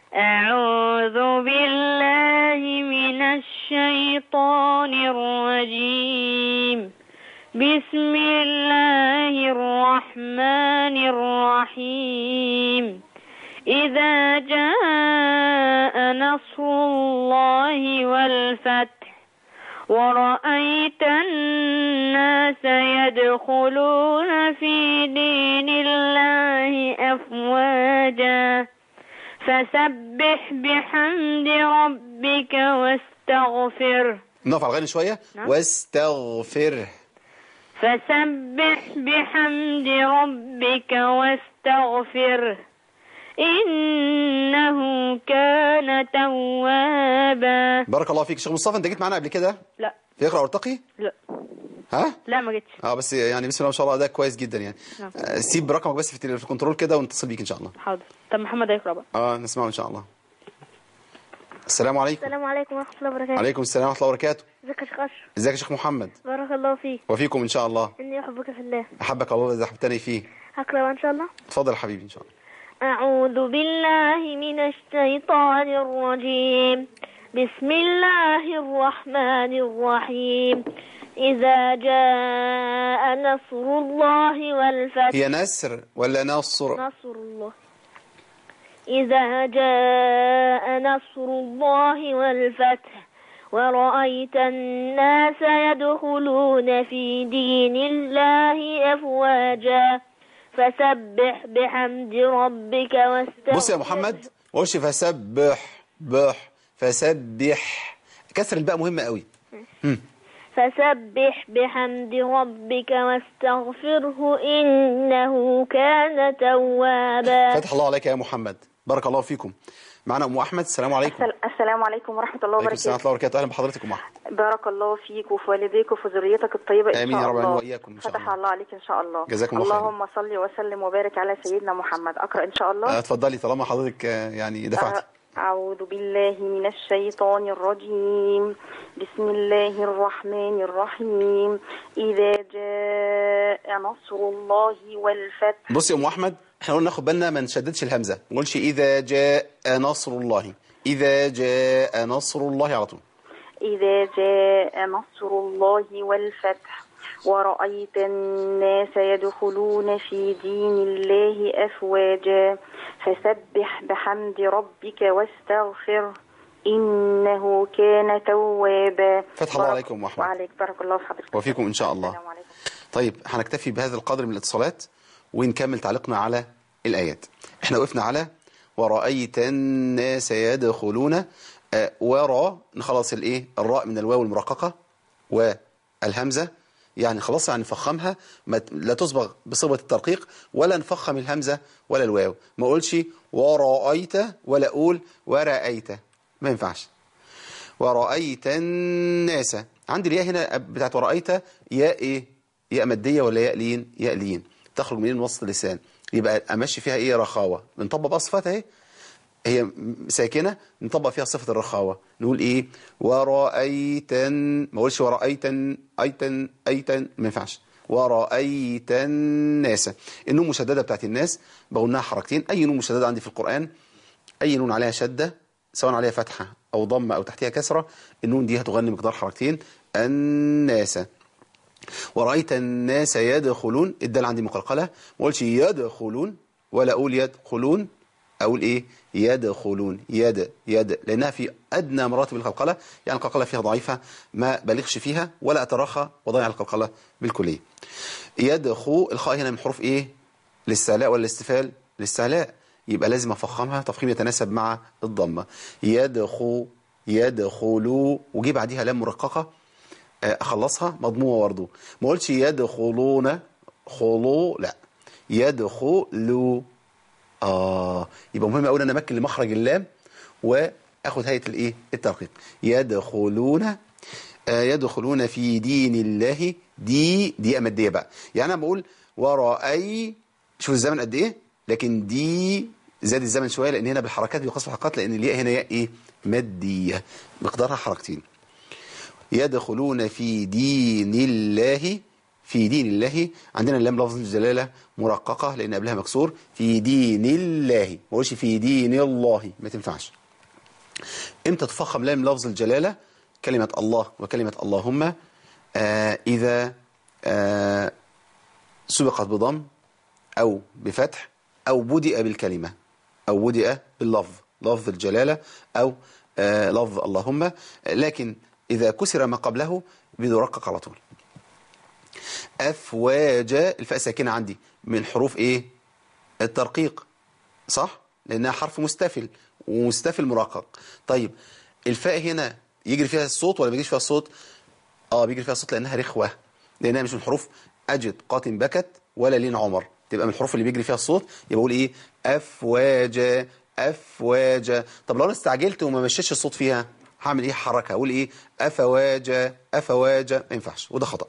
أعوذ بالله من الشيطان الرجيم. بسم الله الرحمن الرحيم. إذا جاء نصر الله والفتح ورأيت الناس يدخلون في دين الله أفواجا فسبح بحمد ربك واستغفره. نقف على الغني شوية. نعم. واستغفره. فسبح بحمد ربك واستغفره إنه كان توابا. بارك الله فيك شيخ مصطفى. انت جيت معانا قبل كده؟ لا. في اقرأ وارتقي؟ لا. ها؟ لا ما جيتش. اه بس يعني بسم الله ما شاء الله ده كويس جدا يعني. نعم. آه سيب رقمك بس في في الكنترول كده ونتصل بيك ان شاء الله. حاضر. طب محمد هيقرأ بقى. اه نسمعه ان شاء الله. السلام عليكم. السلام عليكم ورحمة الله وبركاته. عليكم السلام ورحمة الله وبركاته. ازيك يا شيخ أشرف؟ ازيك يا شيخ محمد؟ بارك الله فيك. وفيكم ان شاء الله. إني أحبك في الله. احبك الله اذا احببتني فيه. هقرأ إن شاء الله. اتفضل يا حبيبي ان شاء الله. أعوذ بالله من الشيطان الرجيم. بسم الله الرحمن الرحيم. إذا جاء نصر الله والفتح. هي نسر ولا نصر؟ نصر الله. إذا جاء نصر الله والفتح ورأيت الناس يدخلون في دين الله أفواجا فسبح بحمد ربك واستغفره. بص يا محمد وش فسبح بح فسبح كسر الباء مهمة قوي. فسبح بحمد ربك واستغفره إنه كان توابا. فتح الله عليك يا محمد. بارك الله فيكم. معنا أم أحمد. السلام عليكم. السلام عليكم ورحمة الله وبركاته. السلام ورحمة الله وبركاته. أهلا بحضرتك أم أحمد. بارك الله فيك وفي والديك وفي ذريتك الطيبة إن شاء الله. آمين يا رب العالمين وإياكم إن شاء الله. فتح الله عليك إن شاء الله. جزاكم الله خير. اللهم صل وسلم وبارك على سيدنا محمد. أقرأ إن شاء الله. اتفضلي طالما حضرتك يعني دفعتي. أعوذ بالله من الشيطان الرجيم. بسم الله الرحمن الرحيم. إذا جاء نصر الله والفتح. بصي يا أم أحمد احنا قلنا ناخد بالنا ما نشددش الهمزة ما نقولش إذا جاء نصر الله. إذا جاء نصر الله على طول. إذا جاء نصر الله والفتح ورأيت الناس يدخلون في دين الله أفواجا فسبح بحمد ربك واستغفره إنه كان توابا. فتح الله عليكم أم أحمد. وعليك بارك الله في حضرتك. وفيكم إن شاء الله. السلام عليكم. طيب هنكتفي بهذا القدر من الاتصالات ونكمل تعليقنا على الآيات. احنا وقفنا على ورأيت الناس يدخلون آه ورا نخلص الايه الراء من الواو المرققة والهمزة يعني خلاص يعني نفخمها لا تصبغ بصيغة الترقيق ولا نفخم الهمزة ولا الواو. ما اقولش ورأيت ولا اقول ورأيت ما ينفعش. ورأيت الناس عندي الياء هنا بتاعت ورأيت ياء ايه ياء مادية ولا ياء لين؟ ياء لين. تخرج منين من وسط اللسان، يبقى امشي فيها ايه؟ رخاوه. بنطبق بقى صفاتها اهي، هي ساكنه نطبق فيها صفه الرخاوه، نقول ايه؟ ورأيتن، ما اقولش ورأيتن ايتن ايتن، ما ينفعش. ورأيت الناس، النون مشدده بتاعت الناس بقولناها حركتين. اي نون مشدده عندي في القرآن، اي نون عليها شده سواء عليها فتحه او ضمه او تحتها كسره، النون دي هتغني مقدار حركتين. الناس. ورأيت الناس يدخلون، الدال عندي مقلقله، ما اقولش يدخلون ولا اقول يدخلون، اقول ايه؟ يدخلون. يد يد لانها في ادنى مراتب القلقله، يعني القلقله فيها ضعيفه ما بلغش فيها ولا اترخى وضيع القلقله بالكليه. يدخو، الخاء هنا من حروف ايه؟ الاستعلاء ولا الاستفال؟ الاستعلاء، يبقى لازم افخمها تفخيم يتناسب مع الضمه. يدخو يدخلوا، وجي بعديها لام مرققه اخلصها مضمومه برضه، ما اقولش يدخلون خلو، لا يدخلوا. اه يبقى مهم قوي ان انا امكن لمخرج اللام واخد هيئه الايه؟ الترقيق. يدخلون آه يدخلون في دين الله، دي دي امديه بقى، يعني انا بقول ورأي، شوف الزمن قد ايه، لكن دي زاد الزمن شويه لان هنا بالحركات بيقاس الحركات، لان الياء هنا ياء ايه؟ ماديه مقدارها حركتين. يدخلون في دين الله، في دين الله عندنا اللام لفظ الجلاله مرققه لان قبلها مكسور. في دين الله، ما اقولش في دين الله، ما تنفعش. امتى تفخم لام لفظ الجلاله؟ كلمه الله وكلمه اللهم آه اذا آه سبقت بضم او بفتح او بدأ بالكلمه او بدأ باللفظ، لفظ الجلاله او آه لفظ اللهم، لكن اذا كسر ما قبله بيرقق على طول. أفواجا، الفاء ساكنة عندي من حروف إيه؟ الترقيق، صح؟ لأنها حرف مستفل ومستفل مرقق. طيب الفاء هنا يجري فيها الصوت ولا بيجيش فيها الصوت؟ آه بيجري فيها الصوت لأنها رخوة، لأنها مش من حروف أجد قاتم بكت ولا لين عمر، تبقى من الحروف اللي بيجري فيها الصوت. يبقى بقول إيه؟ أفواجا أفواجا. طب لو أنا استعجلت وما مشيتش الصوت فيها هعمل إيه؟ حركة، أقول إيه؟ أفواجا أفواجا، ما ينفعش وده خطأ.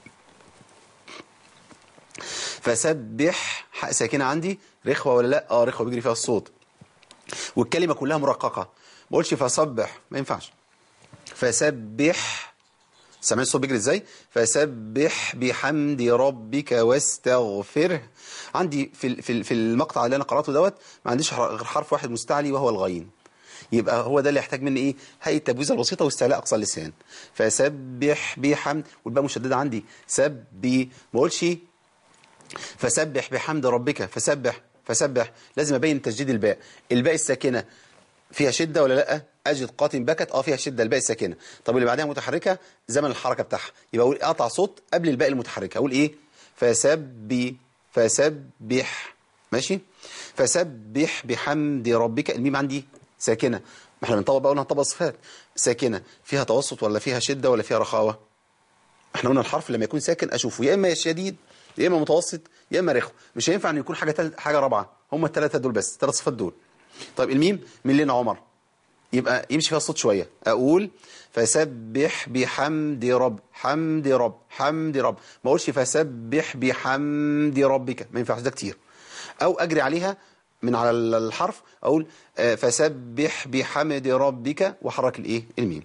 فسبح، حق ساكنه عندي رخوه ولا لا؟ اه رخوه بيجري فيها الصوت، والكلمه كلها مرققه، ما اقولش فسبح، ما ينفعش. فسبح، سامعين الصوت بيجري ازاي؟ فسبح بحمد ربك واستغفره. عندي في في في المقطع اللي انا قراته دوت ما عنديش غير حرف واحد مستعلي وهو الغين، يبقى هو ده اللي يحتاج مني ايه؟ هيئه تبويزه البسيطه واستعلاء اقصى اللسان. فسبح بحمد، والباء مشدده عندي سبي، ما اقولش فسبح بحمد ربك. فسبح فسبح لازم ابين تشديد الباء، الباء الساكنه فيها شده ولا لا؟ اجد قاتم بكت، اه فيها شده الباء الساكنه. طب اللي بعدها متحركه زمن الحركه بتاعها، يبقى اقول اقطع صوت قبل الباء المتحركه، اقول ايه؟ فسبي فسبح، ماشي؟ فسبح بحمد ربك، الميم عندي ساكنه، ما احنا بنطبق بقى قلنا هنطبق صفات ساكنه، فيها توسط ولا فيها شده ولا فيها رخاوه؟ احنا قلنا الحرف لما يكون ساكن اشوفه يا اما شديد يا اما متوسط يا اما رخو، مش هينفع ان يكون حاجه تل... حاجه رابعه، هم الثلاثه دول بس، ثلاث صفات دول. طيب الميم من لين عمر، يبقى يمشي فيها الصوت شويه، اقول فسبح بحمد رب، حمد رب حمد رب، ما اقولش فسبح بحمد ربك، ما ينفعش ده كتير. او اجري عليها من على الحرف اقول فسبح بحمد ربك واحرك الايه؟ الميم.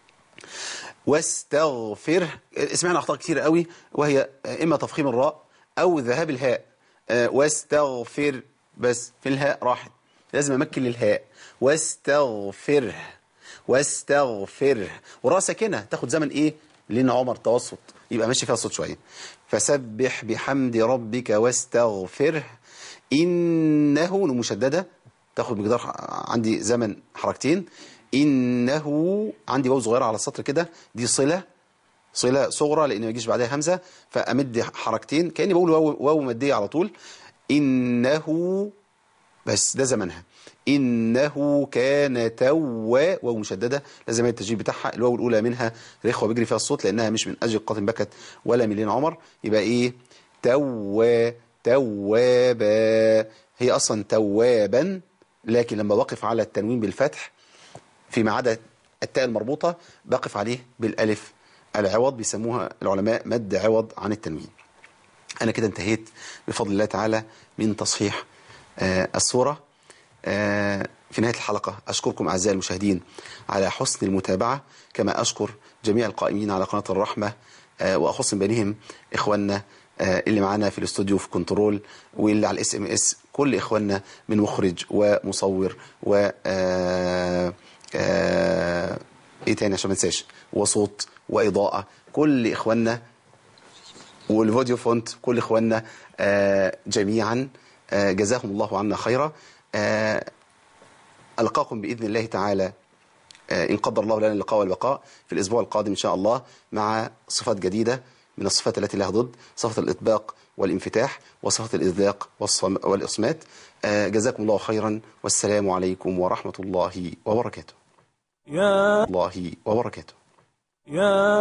واستغفر، سمعنا اخطاء كتير قوي وهي اما تفخيم الراء او ذهاب الهاء. واستغفر بس في الهاء راحت، لازم امكن للهاء. واستغفر واستغفر، والراء ساكنه تاخد زمن ايه؟ لين عمر توسط، يبقى ماشي فيها الصوت شويه. فسبح بحمد ربك واستغفره انه، مشدده تاخد مقدار عندي زمن حركتين. إنه عندي واو صغيرة على السطر كده، دي صلة صلة صغرى لأن ما يجيش بعدها همزة، فأمد حركتين كأني بقول واو, واو مادية على طول. إنه بس ده زمنها. إنه كان توا، واو مشددة لازم التسجيل بتاعها، الواو الأولى منها رخوة بيجري فيها الصوت لأنها مش من أجل قاتم بكت ولا من لين عمر، يبقى إيه؟ توا توابا، هي أصلا توابا، لكن لما بقف على التنوين بالفتح فيما عدا التاء المربوطة بقف عليه بالألف العوض، بيسموها العلماء مد عوض عن التنوين. أنا كده انتهيت بفضل الله تعالى من تصحيح آه الصورة. آه في نهاية الحلقة أشكركم أعزائي المشاهدين على حسن المتابعة، كما أشكر جميع القائمين على قناة الرحمة، آه وأخص بينهم إخواننا آه اللي معانا في الاستوديو في كنترول، واللي على الاس ام اس، كل إخواننا من مخرج ومصور و آه آه ايه تاني عشان ما انساش، وصوت وإضاءة، كل إخواننا، والفيديو فونت، كل إخواننا آه جميعا آه جزاهم الله عنا خيرا. آه ألقاكم بإذن الله تعالى آه إن قدر الله لنا اللقاء والبقاء في الأسبوع القادم إن شاء الله، مع صفات جديدة من الصفات التي لها ضد، صفة الإطباق والانفتاح، وصفة الإذلاق والإصمات. آه جزاكم الله خيرا، والسلام عليكم ورحمة الله وبركاته. يا الله وبركاته. يا